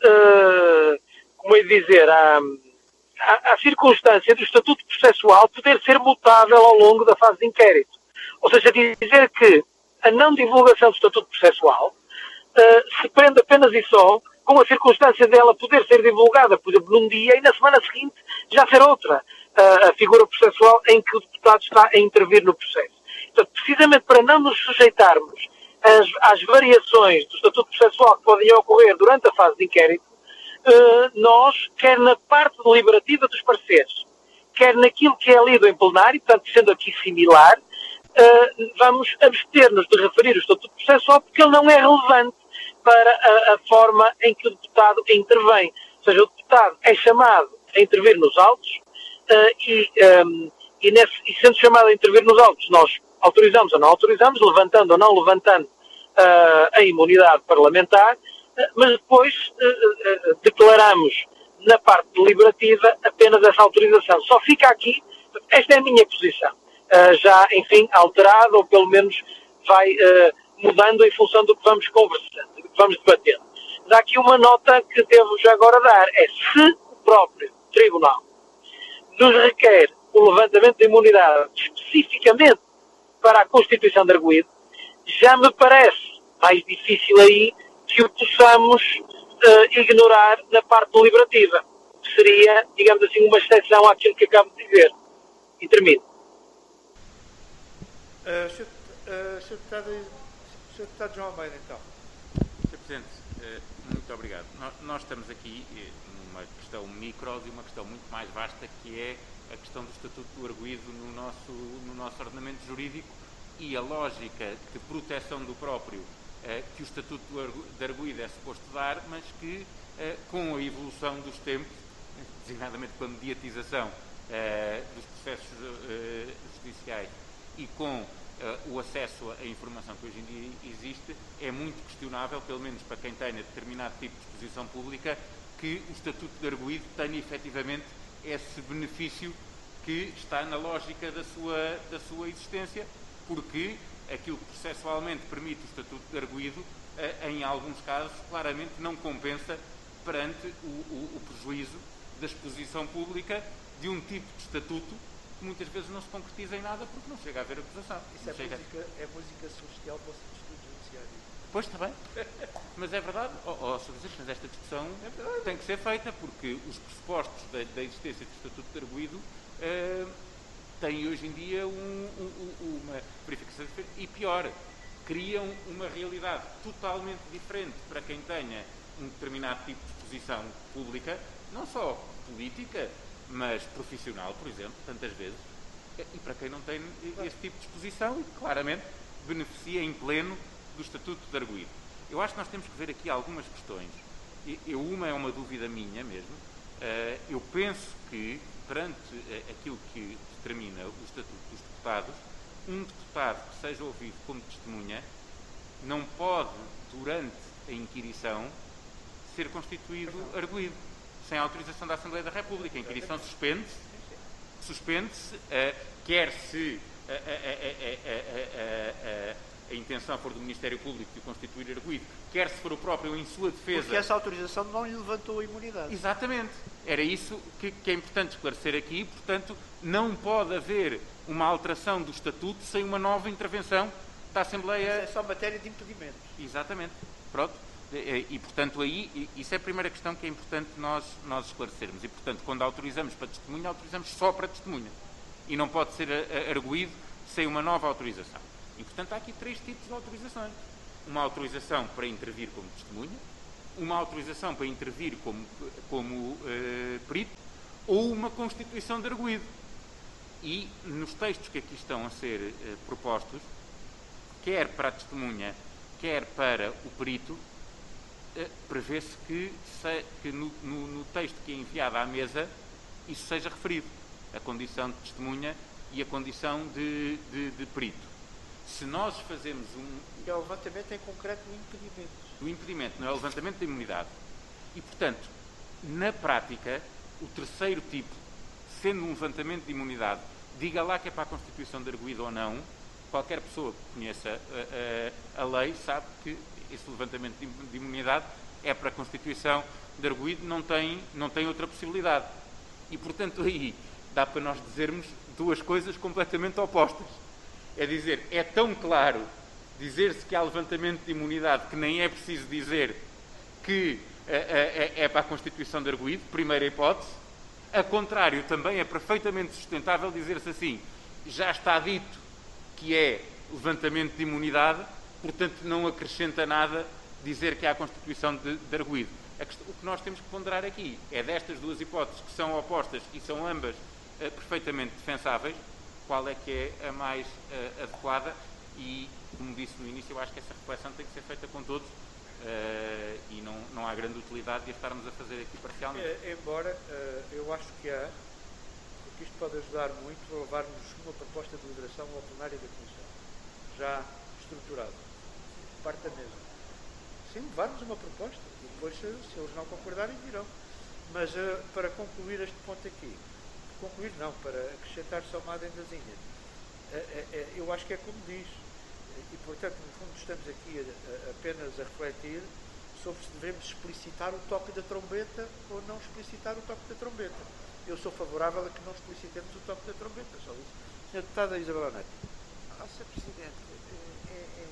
uh, como é de dizer, à, à, à circunstância do estatuto processual poder ser mutável ao longo da fase de inquérito. Ou seja, dizer que a não divulgação do estatuto processual uh, se prende apenas e só com a circunstância dela poder ser divulgada, por exemplo, num dia e na semana seguinte já ser outra a figura processual em que o deputado está a intervir no processo. Portanto, precisamente para não nos sujeitarmos às, às variações do estatuto processual que podem ocorrer durante a fase de inquérito, nós, quer na parte deliberativa dos pareceres, quer naquilo que é lido em plenário, portanto, sendo aqui similar, vamos abster-nos de referir o estatuto processual porque ele não é relevante para a, a forma em que o deputado intervém. Ou seja, o deputado é chamado a intervir nos autos, Uh, e, um, e, nesse, e sendo chamado a intervir nos autos, nós autorizamos ou não autorizamos, levantando ou não levantando uh, a imunidade parlamentar, uh, mas depois uh, uh, declaramos na parte deliberativa apenas essa autorização. Só fica aqui, esta é a minha posição, uh, já, enfim, alterada, ou pelo menos vai uh, mudando em função do que vamos conversando, do que vamos debatendo. Dá aqui uma nota que devo já agora dar, é se o próprio Tribunal nos requer o levantamento de imunidade especificamente para a Constituição de Arguido, já me parece mais difícil aí que o possamos uh, ignorar na parte deliberativa. Seria, digamos assim, uma exceção àquilo que acabo de dizer. E termino. Uh, senhor, uh, senhor, deputado, senhor Deputado João Almeida, então. senhor Presidente, uh, muito obrigado. Nós, nós estamos aqui numa questão micro e uma questão muito mais vasta, que é a questão do Estatuto do Arguido no nosso, no nosso ordenamento jurídico e a lógica de proteção do próprio uh, que o Estatuto do Arguido é suposto dar, mas que uh, com a evolução dos tempos, designadamente com a mediatização uh, dos processos uh, judiciais e com uh, o acesso à informação que hoje em dia existe, é muito questionável, pelo menos para quem tenha determinado tipo de exposição pública, que o Estatuto de Arguido tenha efetivamente esse benefício que está na lógica da sua, da sua existência, porque aquilo que processualmente permite o Estatuto de Arguido, uh, em alguns casos, claramente não compensa perante o, o, o prejuízo da exposição pública de um tipo de estatuto que muitas vezes não se concretiza em nada porque não chega a haver acusação. Isso é, chega... música, é música celestial para o Estatuto Judiciário. Pois, está bem. Mas é verdade, oh, oh, senhor Presidente, mas esta discussão é tem que ser feita porque os pressupostos da, da existência do Estatuto de Arguido uh, têm hoje em dia um, um, uma verificação diferente e pior, criam uma realidade totalmente diferente para quem tenha um determinado tipo de exposição pública, não só política, mas profissional, por exemplo, tantas vezes. e para quem não tem esse tipo de exposição e que claramente beneficia em pleno do Estatuto de Arguido. Eu acho que nós temos que ver aqui algumas questões. Eu, uma é uma dúvida minha mesmo. Eu penso que, perante aquilo que determina o Estatuto dos Deputados, um deputado que seja ouvido como testemunha não pode, durante a inquirição, ser constituído arguido, sem autorização da Assembleia da República. A inquirição suspende-se, suspende-se, uh, quer se a, a, a, a, a, a intenção for do Ministério Público de o constituir arguido, quer se for o próprio em sua defesa... Porque essa autorização não lhe levantou a imunidade. Exatamente. Era isso que, que é importante esclarecer aqui. Portanto, não pode haver uma alteração do Estatuto sem uma nova intervenção da Assembleia... Isso é só matéria de impedimentos. Exatamente. Pronto. E, e, portanto, aí, isso é a primeira questão que é importante nós, nós esclarecermos. E, portanto, quando autorizamos para testemunha, autorizamos só para testemunha. E não pode ser arguido sem uma nova autorização. E, portanto, há aqui três tipos de autorizações. Uma autorização para intervir como testemunha, uma autorização para intervir como, como uh, perito, ou uma constituição de arguido. E, nos textos que aqui estão a ser uh, propostos, quer para a testemunha, quer para o perito, prevê-se que, se, que no, no, no texto que é enviado à mesa isso seja referido, a condição de testemunha e a condição de, de, de perito. Se nós fazemos um... E é o levantamento em concreto do impedimento. Do impedimento, não é o levantamento da imunidade. E, portanto, na prática, o terceiro tipo, sendo um levantamento de imunidade, diga lá que é para a constituição de arguido ou não, qualquer pessoa que conheça a, a, a lei sabe que esse levantamento de imunidade é para a constituição de arguido, não tem, não tem outra possibilidade. E, portanto, aí dá para nós dizermos duas coisas completamente opostas. É dizer, é tão claro dizer-se que há levantamento de imunidade que nem é preciso dizer que é, é, é para a constituição de arguido, primeira hipótese. A contrário, também é perfeitamente sustentável dizer-se assim, já está dito que é levantamento de imunidade, portanto não acrescenta nada dizer que há a constituição de, de arguido. O que nós temos que ponderar aqui é destas duas hipóteses que são opostas e são ambas uh, perfeitamente defensáveis, qual é que é a mais uh, adequada e, como disse no início, eu acho que essa reflexão tem que ser feita com todos uh, e não, não há grande utilidade de a estarmos a fazer aqui parcialmente. É, embora uh, eu acho que há, porque isto pode ajudar muito a levarmos uma proposta de deliberação ao plenário da Comissão, já estruturada, parte da mesa. Sim, levarmos uma proposta, e depois, se, se eles não concordarem, dirão. Mas uh, para concluir este ponto aqui, concluir não, para acrescentar só uma adendazinha, uh, uh, uh, eu acho que é como diz, e portanto, no fundo, estamos aqui a, a, apenas a refletir sobre se devemos explicitar o toque da trombeta ou não explicitar o toque da trombeta. Eu sou favorável a que não explicitemos o toque da trombeta, só isso. senhora Deputada Isabel Neto. Ó, senhor Presidente, é, é,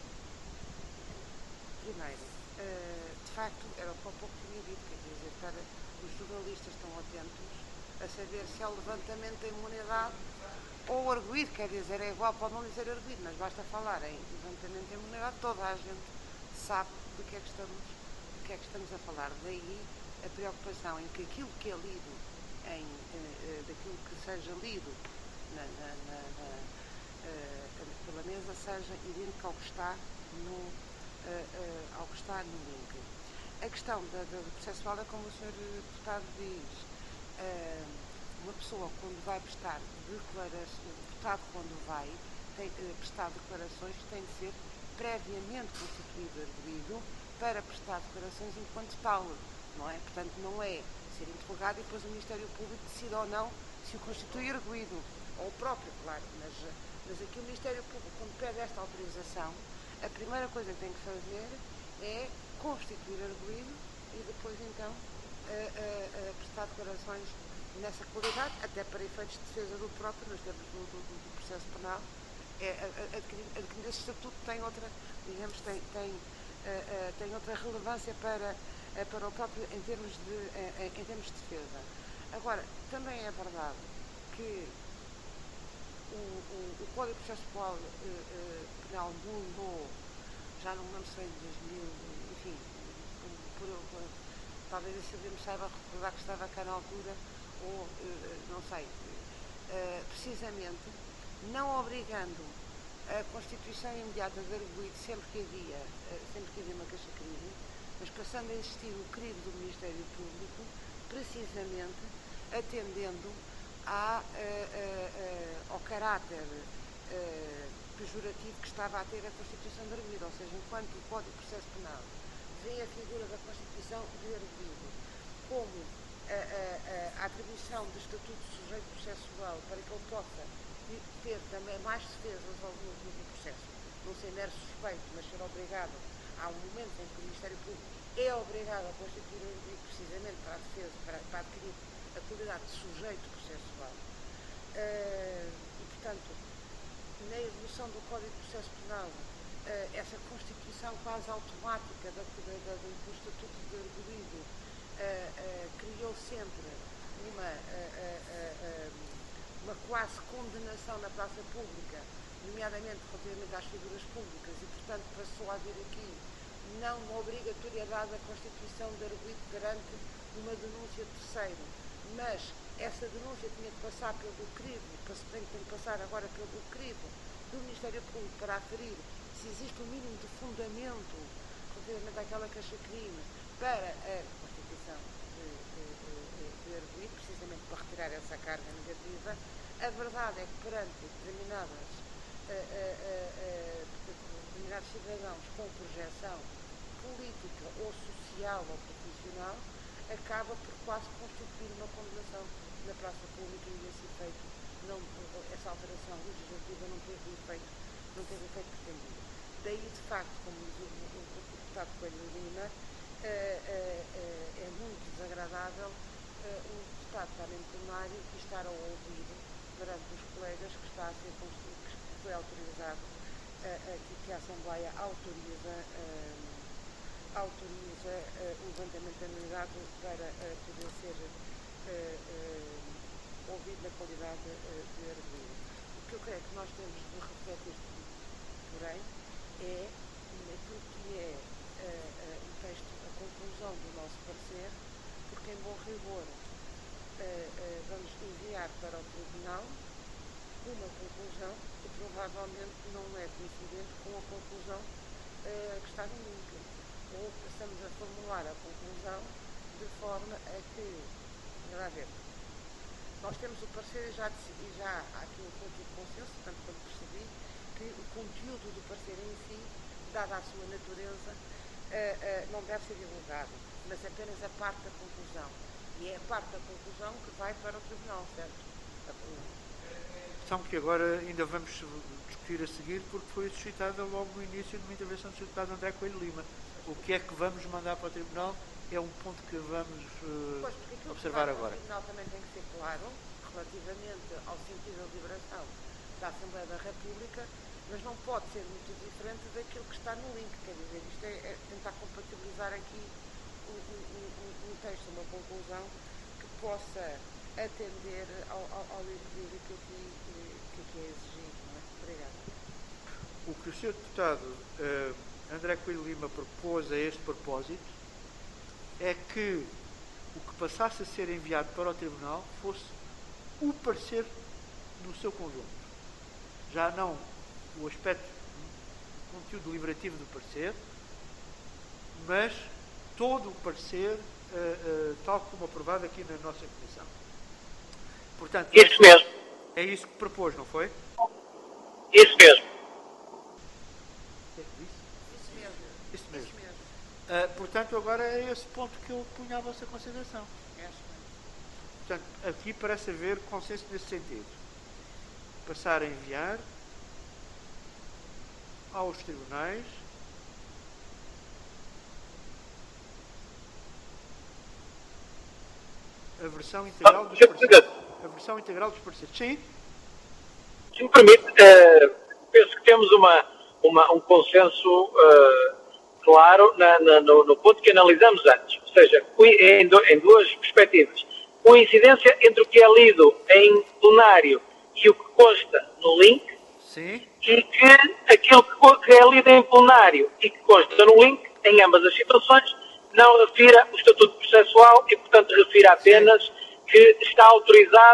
primeiro, é, de facto, era o que há pouco tinha dito, quer dizer, para os jornalistas estão atentos a saber se há o levantamento da imunidade ou arguido, quer dizer, é igual, pode não dizer arguido, mas basta falar em levantamento da imunidade, toda a gente sabe do que é que estamos, do que é que estamos a falar. Daí a preocupação em que aquilo que é lido, em, eh, daquilo que seja lido na, na, na, na, eh, pela mesa, seja idêntico ao que está no, eh, eh, ao que está no link. A questão da, da, do processual é como o senhor Deputado diz, eh, uma pessoa quando vai prestar declarações, o deputado quando vai tem, eh, prestar declarações tem de ser previamente constituído arguido para prestar declarações enquanto tal, não é? Portanto, não é ser interrogado e depois o Ministério Público decide ou não se o constitui arguido, ou o próprio, claro, mas, mas aqui o Ministério Público, quando pede esta autorização, a primeira coisa que tem que fazer é constituir arguido e depois, então, a, a, a prestar declarações nessa qualidade, até para efeitos de defesa do próprio, nos termos do, do, do processo penal, é, adquirindo, adquirindo esse estatuto tem outra, digamos, tem, tem, uh, uh, tem outra relevância para, uh, para o próprio, em termos, de, uh, em termos de defesa. Agora, também é verdade que o, o, o Código Processual uh, uh, Penal mudou, já não me lembro se foi em dois mil, enfim, por, por, talvez a Silvia me saiba recordar que estava cá na altura, ou, uh, não sei, uh, precisamente não obrigando a constituição imediata de arguido sempre que havia, sempre que havia uma queixa-crime, mas passando a existir o crime do Ministério Público, precisamente atendendo à, uh, uh, uh, ao caráter uh, pejorativo que estava a ter a Constituição de arguido, ou seja, enquanto o Código de Processo Penal vê a figura da Constituição de arguido como a, a, a atribuição do Estatuto de Sujeito Processual para que ele possa ter também mais defesas ao no, no processo, não ser mero suspeito, mas ser obrigado, há um momento em que o Ministério Público é obrigado a constituir o arguido precisamente para a defesa, para, para adquirir a qualidade de sujeito processual. Uh, e, portanto, na evolução do Código de Processo Penal, uh, essa constituição quase automática da, da, da, do Estatuto de Arguido uh, uh, criou sempre uma, uh, uh, uh, uma quase condenação na praça pública, nomeadamente relativamente às figuras públicas, e, portanto, passou a haver aqui não uma obrigatoriedade da constituição de arguido perante uma denúncia de terceiro, mas essa denúncia tinha que passar pelo crivo, tem que passar agora pelo crivo do Ministério Público para aferir se existe um mínimo de fundamento relativamente àquela queixa-crime para a constituição de, de, de, de arguido, precisamente para retirar essa carga negativa. A verdade é que perante determinadas, uh, uh, uh, determinados cidadãos com projeção política ou social ou profissional, acaba por quase constituir uma condenação na praça pública, e esse efeito, não, essa alteração legislativa não teve o efeito, não teve o efeito pretendido. Daí, de facto, como diz o, o, o deputado Coelho Lima, uh, uh, uh, é muito desagradável uh, um deputado estar em plenário e estar ao ouvido perante os colegas que está a ser construído, que foi autorizado, uh, uh, que, que a Assembleia autoriza uh, autoriza uh, o levantamento da anuidade para uh, poder ser uh, uh, ouvido na qualidade uh, de arguido. O que eu creio que nós temos de refletir, porém, é naquilo que é uh, uh, o texto, a conclusão do nosso parecer, porque, em bom rigor, uh, uh, vamos enviar para o Tribunal uma conclusão que provavelmente não é coincidente com a conclusão uh, que está no link. Ou passamos a formular a conclusão de forma a que, a ver, nós temos o parecer e já, e já há aqui um ponto de consenso, tanto quanto percebi, que o conteúdo do parecer em si, dada a sua natureza, uh, uh, não deve ser divulgado, mas apenas a parte da conclusão. E é a parte da conclusão que vai para o Tribunal, certo? A questão que agora ainda vamos discutir a seguir, porque foi suscitada logo no início de uma intervenção do deputado André Coelho Lima. O que é que vamos mandar para o Tribunal é um ponto que vamos uh, pois, observar agora. O Tribunal também tem que ser claro relativamente ao sentido da deliberação da Assembleia da República, mas não pode ser muito diferente daquilo que está no link. Quer dizer, isto é, é tentar compatibilizar aqui um, um, um texto, uma conclusão que possa atender ao, ao, ao equilíbrio que aqui, que aqui é exigido. Não é? Obrigada. O que o senhor Deputado uh, André Coelho Lima propôs a este propósito é que o que passasse a ser enviado para o Tribunal fosse o parecer no seu conjunto. Já não o aspecto, o conteúdo deliberativo do parecer, mas todo o parecer, uh, uh, tal como aprovado aqui na nossa Comissão. Portanto, isso mesmo. É isso que propôs, não foi? Isso mesmo. O que é que disse? Isso mesmo. Isso mesmo. Isso mesmo. Uh, portanto, agora é esse ponto que eu ponho à vossa consideração. É, portanto, aqui parece haver consenso nesse sentido. Passar a enviar aos tribunais a versão integral dos pareceres. A versão integral dos pareceres. Sim? Se me permite, uh, penso que temos uma, uma, um consenso uh, claro na, na, no, no ponto que analisamos antes. Ou seja, em, do, em duas perspectivas. Coincidência entre o que é lido em plenário e o que consta no link. Sim. E que aquilo que é lido em plenário e que consta no link, em ambas as situações, não refira o Estatuto Processual e, portanto, refira apenas que está autorizado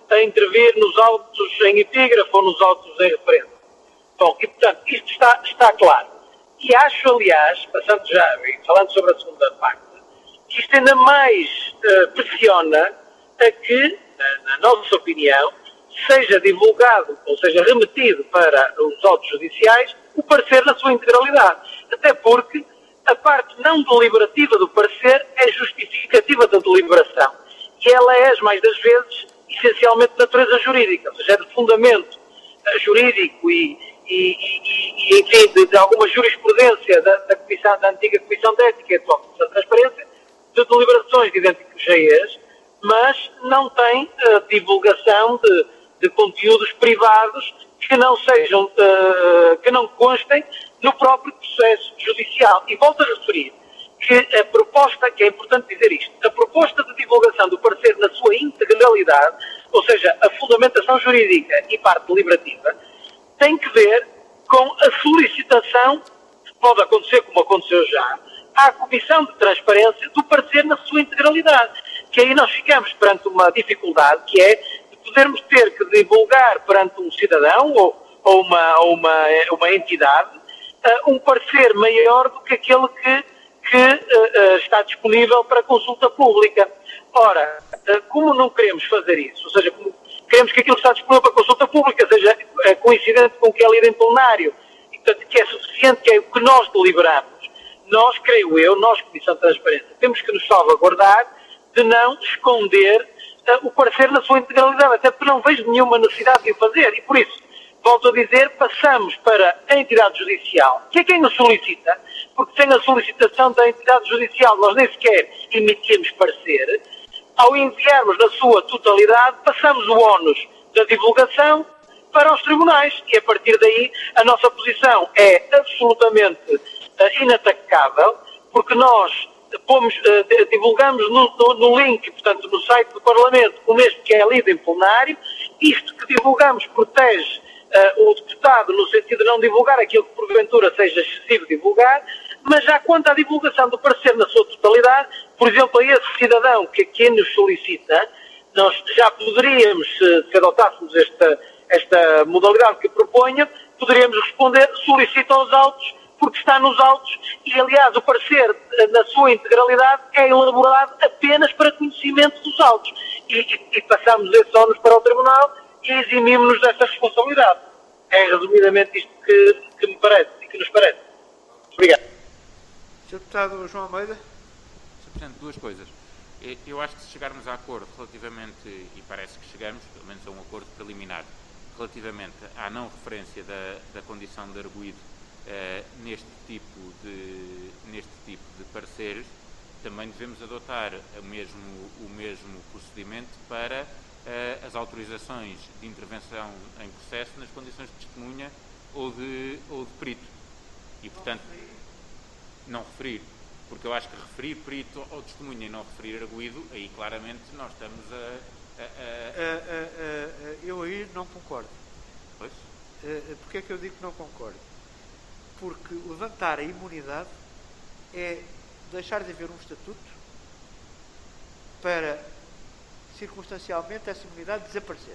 a intervir nos autos em epígrafo ou nos autos em referendo. Bom, e portanto, isto está, está claro. E acho, aliás, passando já, falando sobre a segunda parte, que isto ainda mais uh, pressiona a que, na, na nossa opinião, seja divulgado, ou seja, remetido para os autos judiciais, o parecer na sua integralidade. Até porque a parte não deliberativa do parecer é justificativa da deliberação. E ela é, as mais das vezes, essencialmente de natureza jurídica, ou seja, é de fundamento uh, jurídico e, e, e, e enfim, de, de alguma jurisprudência da, da, comissão, da antiga Comissão de Ética e atual Comissão de Transparência, de deliberações de idênticos G Es, mas não tem uh, divulgação de, de conteúdos privados que não sejam, uh, que não constem no próprio processo judicial. E volto a referir que a proposta, que é importante dizer isto, a proposta de divulgação do parecer na sua integralidade, ou seja, a fundamentação jurídica e parte deliberativa, tem que ver com a solicitação, que pode acontecer como aconteceu já, à Comissão de Transparência do parecer na sua integralidade. Que aí nós ficamos perante uma dificuldade, que é de podermos ter que divulgar perante um cidadão ou, ou, uma, ou uma, uma entidade uh, um parecer maior do que aquele que, que uh, uh, está disponível para consulta pública. Ora, uh, como não queremos fazer isso, ou seja, como queremos que aquilo que está disponível para consulta pública seja uh, coincidente com o que é lido em plenário, e, portanto, que é suficiente, que é o que nós deliberamos, nós, creio eu, nós, Comissão de Transparência, temos que nos salvaguardar de não esconder uh, o parecer na sua integralidade, até porque não vejo nenhuma necessidade de o fazer. E por isso, volto a dizer, passamos para a entidade judicial, que é quem nos solicita, porque sem a solicitação da entidade judicial nós nem sequer emitimos parecer. Ao enviarmos na sua totalidade, passamos o ónus da divulgação para os tribunais. E a partir daí, a nossa posição é absolutamente inatacável, porque nós pomos, uh, divulgamos no, no, no link, portanto, no site do Parlamento, como este que é lido em plenário. Isto que divulgamos protege uh, o deputado no sentido de não divulgar aquilo que porventura seja excessivo divulgar, mas já quanto à divulgação do parecer na sua totalidade, por exemplo, a esse cidadão que aqui nos solicita, nós já poderíamos, se, se adotássemos esta, esta modalidade que proponha, poderíamos responder, solicita os autos, porque está nos autos e, aliás, o parecer na sua integralidade é elaborado apenas para conhecimento dos autos. E, e, e passamos esses ónus para o Tribunal e eximimos-nos dessa responsabilidade. É resumidamente isto que, que me parece e que nos parece. Obrigado. senhor Deputado João Almeida. senhor Presidente, duas coisas. Eu acho que se chegarmos a acordo relativamente, e parece que chegamos, pelo menos a um acordo preliminar, relativamente à não referência da, da condição de arguido Uh, neste, tipo de, neste tipo de pareceres, também devemos adotar o mesmo, o mesmo procedimento para uh, as autorizações de intervenção em processo nas condições de testemunha ou de, ou de perito. E, portanto, não referir. Porque eu acho que referir perito ou testemunha e não referir arguido, aí claramente nós estamos a... a, a... Uh, uh, uh, eu aí não concordo. Pois? Uh, Porquê é que eu digo que não concordo? Porque levantar a imunidade é deixar de haver um estatuto para, circunstancialmente, essa imunidade desaparecer.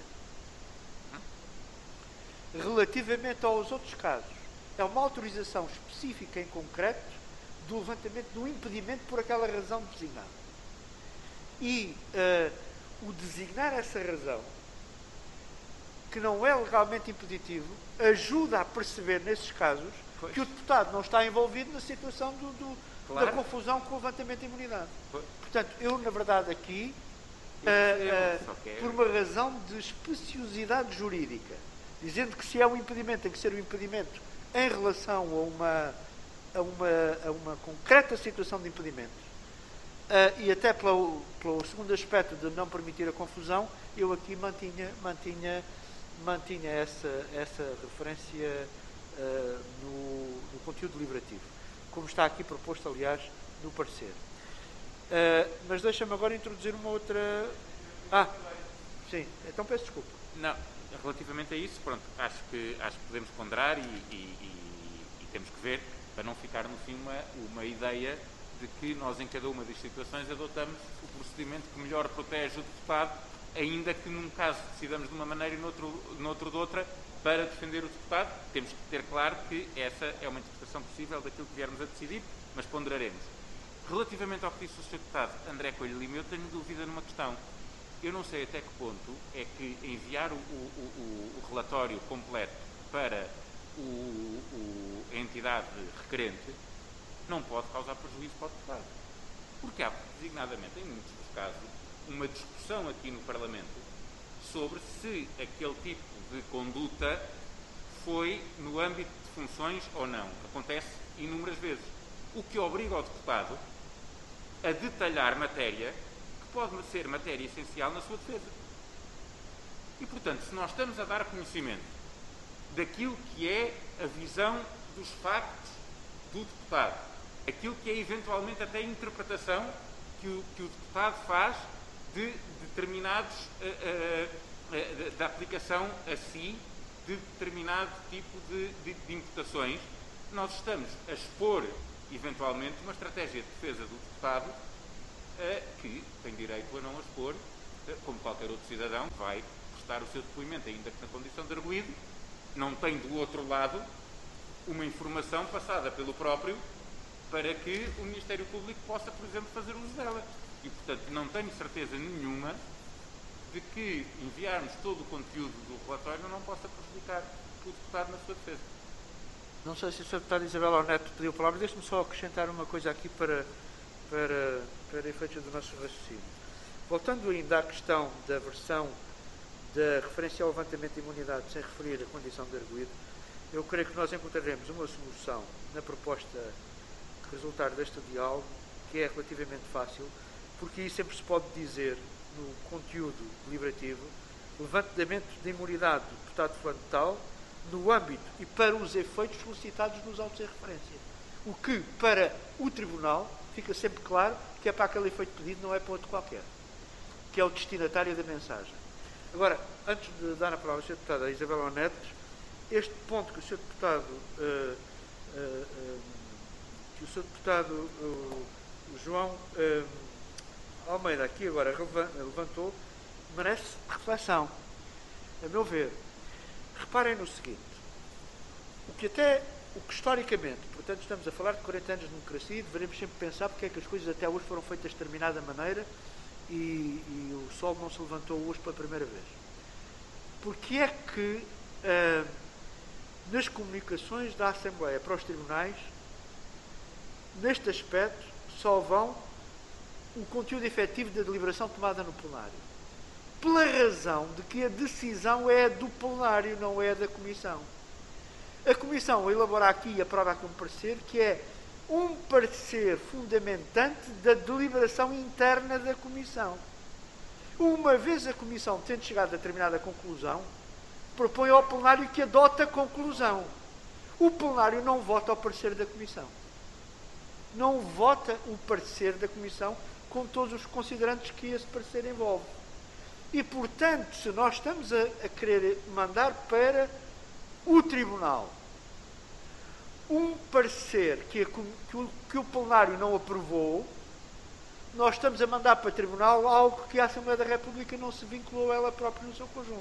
Relativamente aos outros casos, é uma autorização específica em concreto do levantamento de um impedimento por aquela razão designada. E uh, o designar essa razão, que não é legalmente impeditivo, ajuda a perceber, nesses casos, pois, que o deputado não está envolvido na situação do, do, claro, da confusão com o levantamento de imunidade. Pois. Portanto, eu, na verdade, aqui, uh, uh, por uma razão de especiosidade jurídica, dizendo que se é um impedimento, tem que ser um impedimento em relação a uma, a uma, a uma concreta situação de impedimento, uh, e até pelo, pelo segundo aspecto de não permitir a confusão, eu aqui mantinha, mantinha, mantinha essa, essa referência uh, no, no conteúdo deliberativo, como está aqui proposto, aliás, no parecer. Uh, mas deixa-me agora introduzir uma outra... Ah, sim, então peço desculpa. Não, relativamente a isso, pronto, acho que, acho que podemos ponderar e, e, e, e temos que ver, para não ficar no fim uma, uma ideia de que nós em cada uma das situações adotamos o procedimento que melhor protege o deputado ainda que num caso decidamos de uma maneira e noutro, noutro de outra, para defender o deputado, temos que ter claro que essa é uma interpretação possível daquilo que viermos a decidir, mas ponderaremos. Relativamente ao que disse o senhor Deputado André Coelho Lima, eu tenho dúvida numa questão. Eu não sei até que ponto é que enviar o, o, o, o relatório completo para o, o, a entidade requerente não pode causar prejuízo para o deputado. Porque há, designadamente, em muitos dos casos, uma discussão aqui no Parlamento sobre se aquele tipo de conduta foi no âmbito de funções ou não. Acontece inúmeras vezes. O que obriga o deputado a detalhar matéria que pode ser matéria essencial na sua defesa. E, portanto, se nós estamos a dar conhecimento daquilo que é a visão dos factos do deputado, aquilo que é eventualmente até a interpretação que o, que o deputado faz de determinados, uh, uh, uh, da aplicação a si de determinado tipo de, de, de imputações, nós estamos a expor eventualmente uma estratégia de defesa do deputado uh, que tem direito a não a expor, uh, como qualquer outro cidadão vai prestar o seu depoimento, ainda que na condição de arguido, não tem do outro lado uma informação passada pelo próprio para que o Ministério Público possa, por exemplo, fazer uso dela. E, portanto, não tenho certeza nenhuma de que enviarmos todo o conteúdo do relatório não possa prejudicar o deputado na sua defesa. Não sei se a senhora deputada Isabel Neto pediu a palavra, deixe-me só acrescentar uma coisa aqui para, para, para efeitos do nosso raciocínio. Voltando ainda à questão da versão da referência ao levantamento de imunidade sem referir a condição de arguido, eu creio que nós encontraremos uma solução na proposta que resultar deste diálogo, que é relativamente fácil, porque aí sempre se pode dizer, no conteúdo deliberativo, levantamento de imunidade do deputado fulano de tal, no âmbito e para os efeitos solicitados nos autos de referência. O que, para o Tribunal, fica sempre claro que é para aquele efeito pedido, não é para outro qualquer, que é o destinatário da mensagem. Agora, antes de dar a palavra ao senhor Deputado Isabel Neto, este ponto que o senhor Deputado uh, uh, uh, que o senhor Deputado uh, João uh, Almeida aqui agora levantou, merece reflexão. A meu ver, reparem no seguinte, o que até, o que historicamente, portanto estamos a falar de quarenta anos de democracia, deveremos sempre pensar porque é que as coisas até hoje foram feitas de determinada maneira e, e o sol não se levantou hoje pela primeira vez. Porque é que uh, nas comunicações da Assembleia para os tribunais, neste aspecto, só vão o conteúdo efetivo da deliberação tomada no plenário. Pela razão de que a decisão é do plenário, não é da Comissão. A Comissão elabora aqui e aprova aqui um parecer que é um parecer fundamentante da deliberação interna da Comissão. Uma vez a Comissão tendo chegado a determinada conclusão, propõe ao plenário que adote a conclusão. O plenário não vota ao parecer da Comissão. Não vota o parecer da Comissão com todos os considerantes que esse parecer envolve. E, portanto, se nós estamos a, a querer mandar para o Tribunal um parecer que, a, que, o, que o plenário não aprovou, nós estamos a mandar para o Tribunal algo que a Assembleia da República não se vinculou a ela própria no seu conjunto.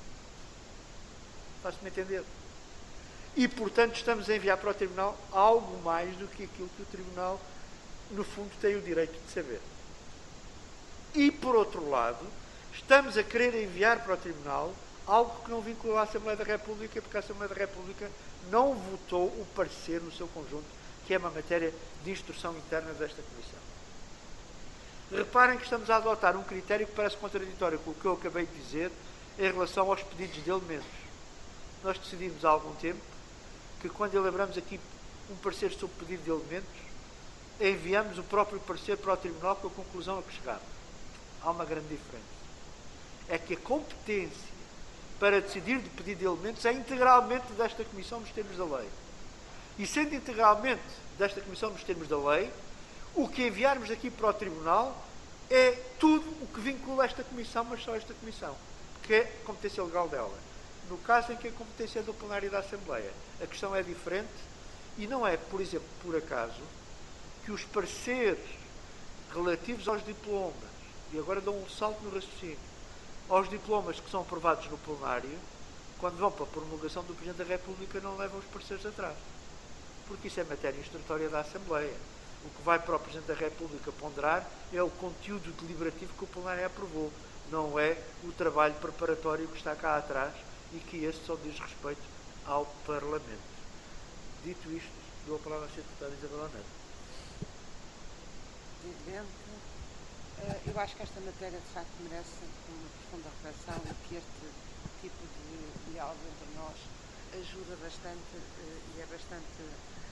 Faz-me entender? E, portanto, estamos a enviar para o Tribunal algo mais do que aquilo que o Tribunal, no fundo, tem o direito de saber. E, por outro lado, estamos a querer enviar para o Tribunal algo que não vinculou à Assembleia da República, porque a Assembleia da República não votou o parecer no seu conjunto, que é uma matéria de instrução interna desta Comissão. Reparem que estamos a adotar um critério que parece contraditório com o que eu acabei de dizer em relação aos pedidos de elementos. Nós decidimos há algum tempo que, quando elaboramos aqui um parecer sobre pedido de elementos, enviamos o próprio parecer para o Tribunal com a conclusão a que chegamos. Há uma grande diferença. É que a competência para decidir de pedido de elementos é integralmente desta Comissão nos termos da lei. E sendo integralmente desta Comissão nos termos da lei, o que enviarmos aqui para o Tribunal é tudo o que vincula esta Comissão, mas só esta Comissão, que é a competência legal dela. No caso em que a competência é do plenário da Assembleia, a questão é diferente e não é, por exemplo, por acaso, que os pareceres relativos aos diplomas, e agora dou um salto no raciocínio, aos diplomas que são aprovados no plenário, quando vão para a promulgação do Presidente da República, não levam os pareceres atrás. Porque isso é matéria instrutória da Assembleia. O que vai para o Presidente da República ponderar é o conteúdo deliberativo que o plenário aprovou, não é o trabalho preparatório que está cá atrás e que este só diz respeito ao Parlamento. Dito isto, dou a palavra à senhora Deputada Isabel Neto. Presidente, eu acho que esta matéria de facto merece uma profunda reflexão e que este tipo de diálogo entre nós ajuda bastante e é bastante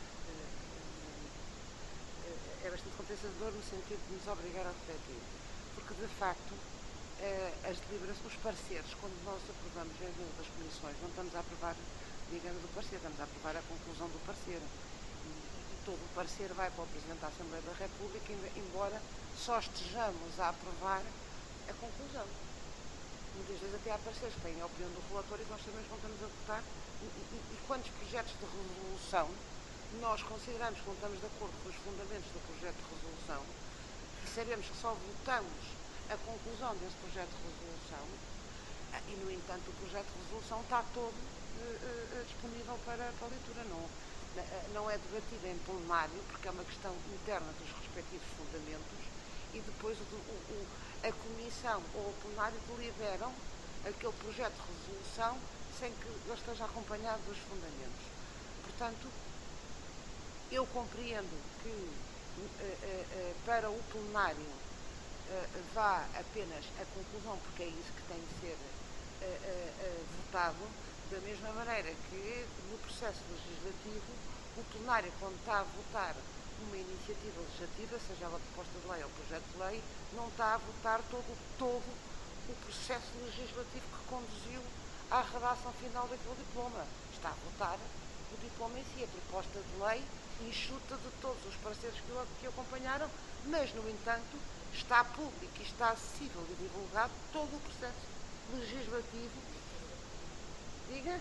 é bastante compensador no sentido de nos obrigar a refletir, porque de facto as deliberações, os pareceres, quando nós aprovamos em das comissões, não estamos a aprovar, digamos, o parecer, estamos a aprovar a conclusão do parecer. Todo o parecer vai para o Presidente da Assembleia da República, embora só estejamos a aprovar a conclusão. Muitas vezes até há pareceres que têm a opinião do relator e nós também não estamos a votar. E, e, e quantos projetos de resolução nós consideramos que não estamos de acordo com os fundamentos do projeto de resolução e sabemos que só votamos a conclusão desse projeto de resolução e, no entanto, o projeto de resolução está todo uh, uh, disponível para, para leitura. Não, não é debatido em plenário, porque é uma questão interna dos respectivos fundamentos, e depois o, o, a Comissão ou o plenário deliberam aquele projeto de resolução sem que ele esteja acompanhado dos fundamentos. Portanto, eu compreendo que uh, uh, uh, para o plenário uh, vá apenas a conclusão, porque é isso que tem de ser uh, uh, uh, votado, da mesma maneira que no processo legislativo o plenário, quando está a votar uma iniciativa legislativa, seja ela proposta de lei ou projeto de lei, não está a votar todo, todo o processo legislativo que conduziu à redação final daquele diploma. Está a votar o diploma em si, a proposta de lei enxuta de todos os pareceres que o, que o acompanharam, mas, no entanto, está público e está acessível e divulgado todo o processo legislativo. Diga?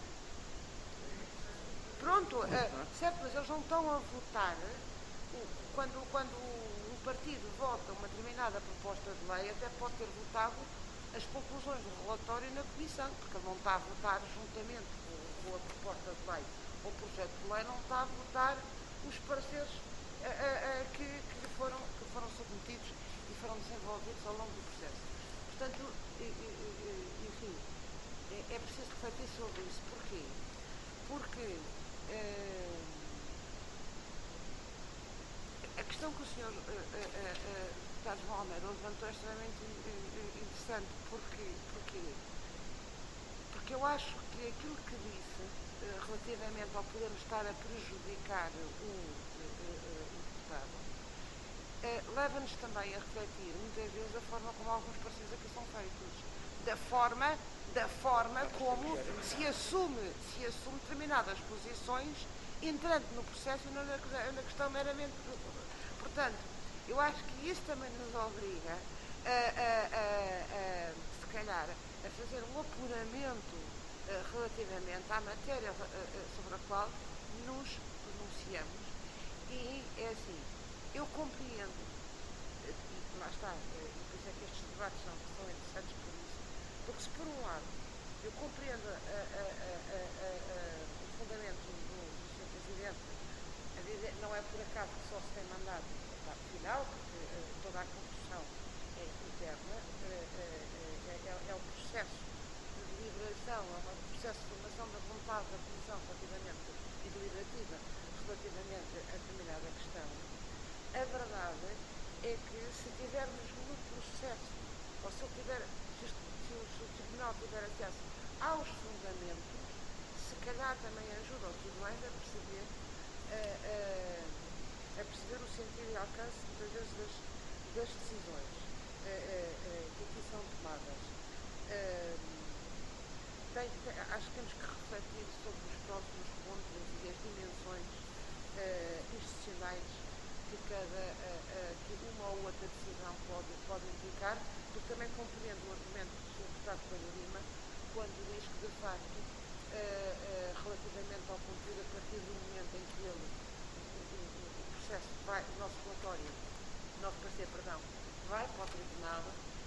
Pronto, uh, certo, mas eles não estão a votar uh, quando, quando um partido vota uma determinada proposta de lei, até pode ter votado as conclusões do relatório na Comissão, porque ele não está a votar juntamente com, com a proposta de lei ou projeto de lei, não está a votar os pareceres uh, uh, uh, que, que, foram, que foram submetidos e foram desenvolvidos ao longo do processo. Portanto, enfim, é preciso refletir sobre isso. Porquê? Porque uh, a questão que o senhor uh, uh, uh, Deputado João Almeida levantou é extremamente uh, interessante. Porquê? Porquê? Porque eu acho que aquilo que disse uh, relativamente ao podermos estar a prejudicar o, uh, uh, o deputado uh, leva-nos também a refletir muitas vezes a forma como alguns pareceres aqui são feitos, da forma da forma como se assume, se assume determinadas posições entrando no processo e não na, na questão meramente. Portanto, eu acho que isso também nos obriga a, a, a, a se calhar, a fazer um apuramento uh, relativamente à matéria uh, sobre a qual nos pronunciamos. E é assim, eu compreendo, e lá está, e por isso é que estes debates são, são interessantes por isso, porque se por um lado eu compreendo a, a, a, a, a, o fundamento do, do senhor Presidente a dizer, não é por acaso que só se tem mandado a parte final, porque uh, toda a construção é interna, uh, uh, uh, é, é o processo de deliberação, é o processo de formação da vontade da Comissão relativamente e deliberativa relativamente a determinada questão. A verdade é que se tivermos no processo, ou se, tiver, se, se, o, se o Tribunal tiver acesso aos fundamentos, se calhar também ajuda os tribunais a perceber, a, a, a perceber o sentido e alcance muitas vezes das, das decisões a, a, a, que aqui são tomadas. A, tem, tem, acho que temos que refletir sobre os próximos pontos e as dimensões uh, institucionais que, cada, uh, uh, que uma ou outra decisão pode, pode implicar, porque também compreendo o argumento do senhor Deputado Coelho Lima quando diz que, de facto, uh, uh, relativamente ao conteúdo, a partir do momento em que ele, o, o, o processo vai, o nosso relatório, o nosso parecer, perdão, vai para o Tribunal,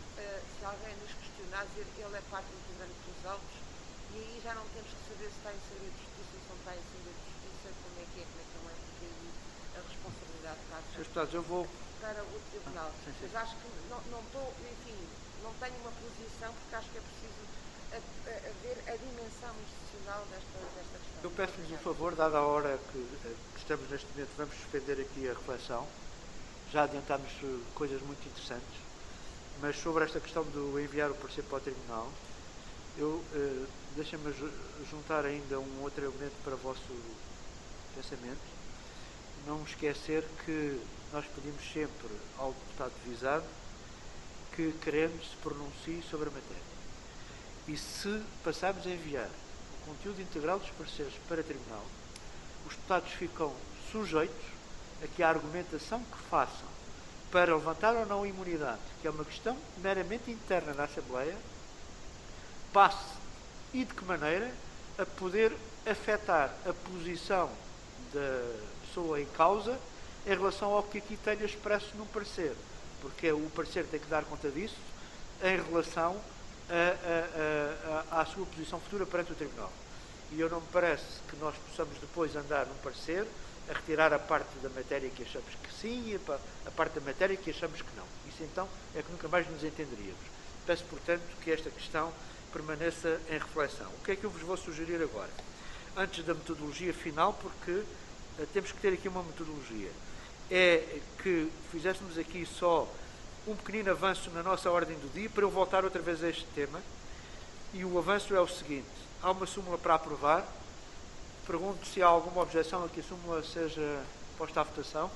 uh, se alguém nos questionar, dizer ele é parte integrante dos autos, e aí já não temos que saber se está em segredo de justiça ou se não está em segredo de justiça, como é que é, como é que não é, porque aí a responsabilidade passa senhores Deputados, eu vou... para o Tribunal. Sim, sim. Mas acho que não, não estou, enfim, não tenho uma posição, porque acho que é preciso a, a, a ver a dimensão institucional desta, desta questão. Eu peço-lhes um favor, dada a hora que, que estamos neste momento, vamos suspender aqui a reflexão. Já adiantámos coisas muito interessantes, mas sobre esta questão do enviar o parecer para o Tribunal, eu eh, deixem-me juntar ainda um outro elemento para o vosso pensamento. Não esquecer que nós pedimos sempre ao deputado visado que queremos se pronuncie sobre a matéria. E se passarmos a enviar o conteúdo integral dos pareceres para o Tribunal, os deputados ficam sujeitos a que a argumentação que façam para levantar ou não a imunidade, que é uma questão meramente interna da Assembleia, passe e de que maneira a poder afetar a posição da pessoa em causa em relação ao que aqui tenha expresso num parecer, porque o parecer tem que dar conta disso em relação a, a, a, à sua posição futura perante o Tribunal. E eu não me parece que nós possamos depois andar num parecer a retirar a parte da matéria que achamos que sim e a parte da matéria que achamos que não. Isso então é que nunca mais nos entenderíamos. Peço, portanto, que esta questão permaneça em reflexão. O que é que eu vos vou sugerir agora? Antes da metodologia final, porque uh, temos que ter aqui uma metodologia. É que fizéssemos aqui só um pequenino avanço na nossa ordem do dia para eu voltar outra vez a este tema. E o avanço é o seguinte. Há uma súmula para aprovar. Pergunto se há alguma objeção a que a súmula seja posta à votação.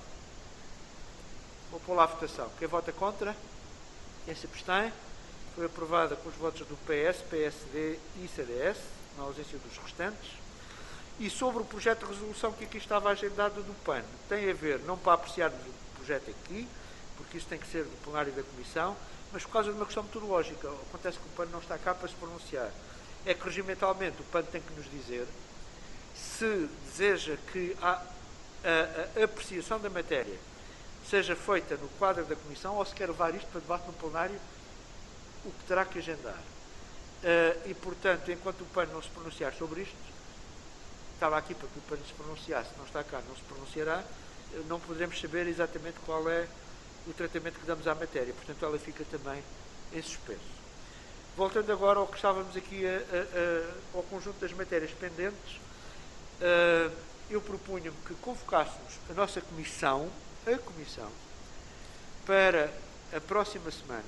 Vou pô-la à votação. Quem vota contra? Quem se abstém? Foi aprovada com os votos do P S, P S D e C D S, na ausência dos restantes. E sobre o projeto de resolução que aqui estava agendado do P A N, tem a ver, não para apreciarmos o projeto aqui, porque isso tem que ser do plenário da Comissão, mas por causa de uma questão metodológica. Acontece que o P A N não está cá para se pronunciar. É que, regimentalmente, o P A N tem que nos dizer se deseja que a, a, a apreciação da matéria seja feita no quadro da Comissão ou se quer levar isto para debate no plenário, o que terá que agendar. Uh, e, portanto, enquanto o P A N não se pronunciar sobre isto, estava aqui para que o P A N se pronunciasse, não está cá, não se pronunciará, não poderemos saber exatamente qual é o tratamento que damos à matéria. Portanto, ela fica também em suspenso. Voltando agora ao que estávamos aqui, a, a, a, ao conjunto das matérias pendentes, uh, eu propunha-me que convocássemos a nossa comissão, a comissão, para a próxima semana.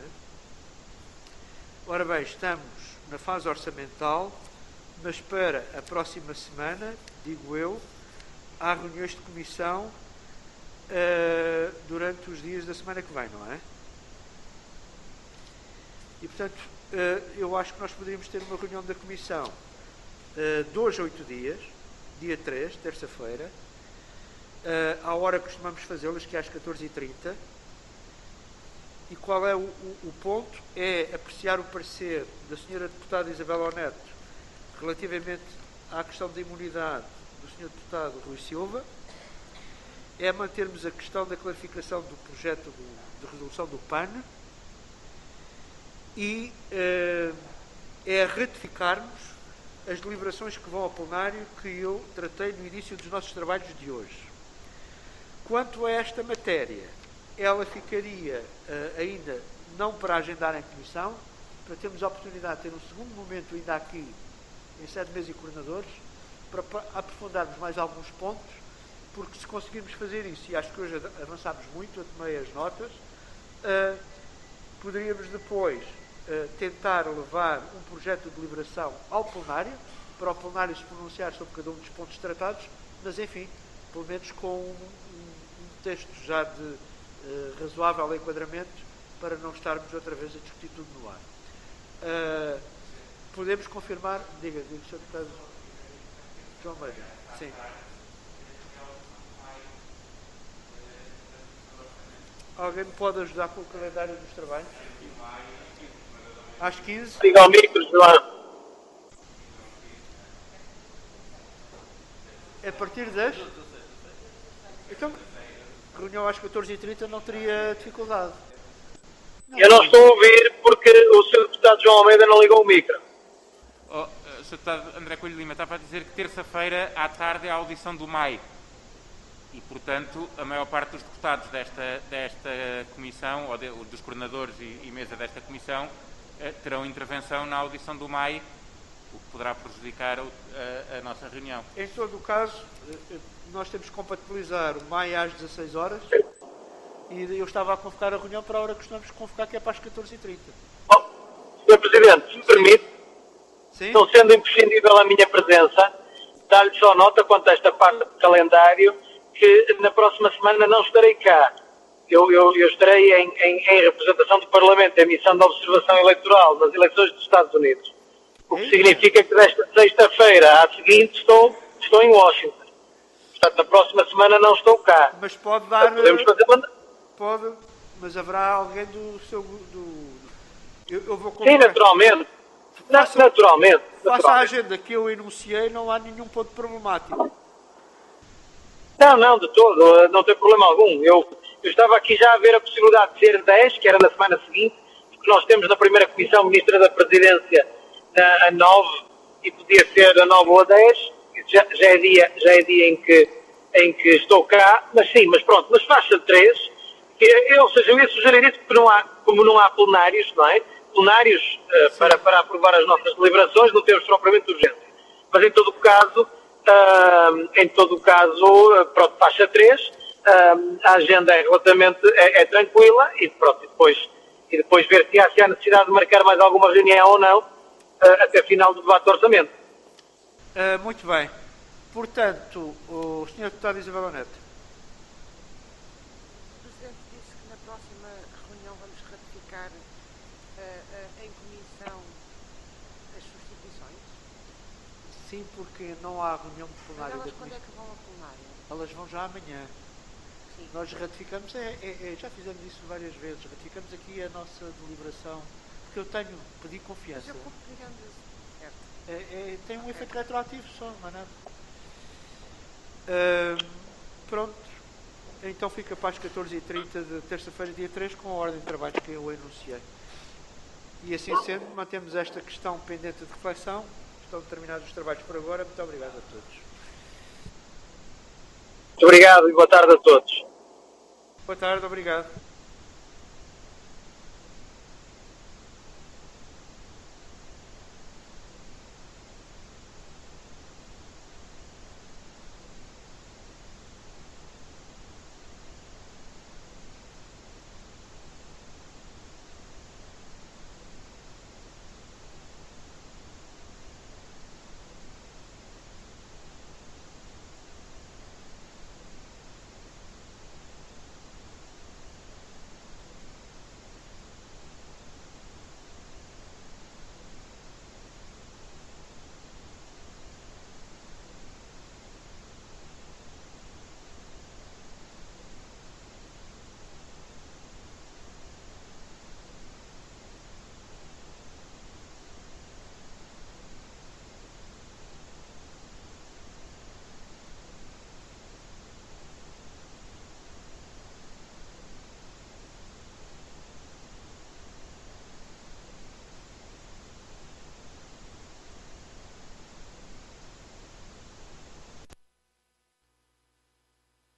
Ora bem, estamos na fase orçamental, mas para a próxima semana, digo eu, há reuniões de comissão uh, durante os dias da semana que vem, não é? E, portanto, uh, eu acho que nós poderíamos ter uma reunião da comissão uh, de hoje a oito dias, dia três, terça-feira, uh, à hora que costumamos fazê-las, que é às catorze e trinta. E qual é o, o, o ponto? É apreciar o parecer da senhora deputada Isabel Oneto relativamente à questão da imunidade do senhor deputado Rui Silva, é mantermos a questão da clarificação do projeto do, de resolução do P A N e eh, é ratificarmos as deliberações que vão ao plenário que eu tratei no início dos nossos trabalhos de hoje. Quanto a esta matéria, ela ficaria uh, ainda não para agendar em comissão, para termos a oportunidade de ter um segundo momento ainda aqui, em sede de mesa e coordenadores, para, para aprofundarmos mais alguns pontos, porque se conseguirmos fazer isso, e acho que hoje avançámos muito, eu tomei as notas, uh, poderíamos depois uh, tentar levar um projeto de deliberação ao plenário, para o plenário se pronunciar sobre cada um dos pontos tratados, mas enfim, pelo menos com um, um, um texto já de Uh, razoável enquadramento para não estarmos outra vez a discutir tudo no ar. Uh, podemos confirmar, diga, diga, senhor Deputado João Almeida. Sim. Alguém me pode ajudar com o calendário dos trabalhos? Às quinze. Diga ao micro, João. A partir das? Então, reunião às catorze e trinta não teria dificuldade. Eu não estou a ouvir porque o senhor Deputado João Almeida não ligou o micro. Oh, senhor Deputado André Coelho Lima, estava a dizer que terça-feira à tarde é a audição do M A I. E, portanto, a maior parte dos deputados desta, desta comissão, ou de, dos coordenadores e, e mesa desta comissão, eh, terão intervenção na audição do M A I, o que poderá prejudicar a, a, a nossa reunião. Em todo o caso, nós temos que compatibilizar o M A I às dezasseis horas e eu estava a convocar a reunião para a hora que costumamos convocar, que é para as catorze e trinta. Oh, senhor Presidente, se me permite, Sim? não sendo imprescindível a minha presença, dar-lhe só nota quanto a esta parte do calendário, que na próxima semana não estarei cá. Eu, eu, eu estarei em, em, em representação do Parlamento, em missão de observação eleitoral nas eleições dos Estados Unidos. O que Eita. significa que desta sexta-feira à seguinte estou, estou em Washington. Portanto, na próxima semana não estou cá. Mas pode dar... Podemos fazer uma... Pode, mas haverá alguém do seu... Do, eu, eu vou Sim, convocar. naturalmente. Na- Faça- naturalmente. Faça a naturalmente. agenda que eu enunciei, não há nenhum ponto problemático. Não, não, de todo, não tem problema algum. Eu, eu estava aqui já a ver a possibilidade de ser dez, que era na semana seguinte, porque nós temos na primeira comissão Ministra da Presidência na, a nove, e podia ser a nove ou a dez, já, já, é, dia, já é dia em que, em que estou cá, mas sim, mas pronto, mas faixa três, que, eu, ou seja, eu ia sugerir isso, porque não há, como não há plenários, não é? Plenários uh, para, para aprovar as nossas deliberações, não temos propriamente urgência. Mas em todo o caso, Uh, em todo o caso, uh, pronto, faixa três, uh, a agenda é relativamente é, é tranquila e, pronto, e, depois, e depois ver se há, se há necessidade de marcar mais alguma reunião ou não, uh, até final do debate do orçamento. Uh, muito bem. Portanto, o senhor Deputado Isabel Neto. O Presidente disse que na próxima reunião vamos ratificar uh, uh, em comissão as substituições. Sim, porque não há reunião Mas plenária da elas quando é comissão. que vão a plenária? Elas vão já amanhã. Sim. Nós ratificamos, é, é, é, já fizemos isso várias vezes, ratificamos aqui a nossa deliberação, porque eu tenho, pedi Mas confiança. eu compreendo isso. Certo. É, é, tem um efeito retroativo só, não é nada. Ahm, pronto, então fica para as catorze e trinta de terça-feira, dia três, com a ordem de trabalho que eu enunciei. E assim sendo, mantemos esta questão pendente de reflexão. Estão terminados os trabalhos por agora. Muito obrigado a todos. Muito obrigado e boa tarde a todos. Boa tarde, obrigado.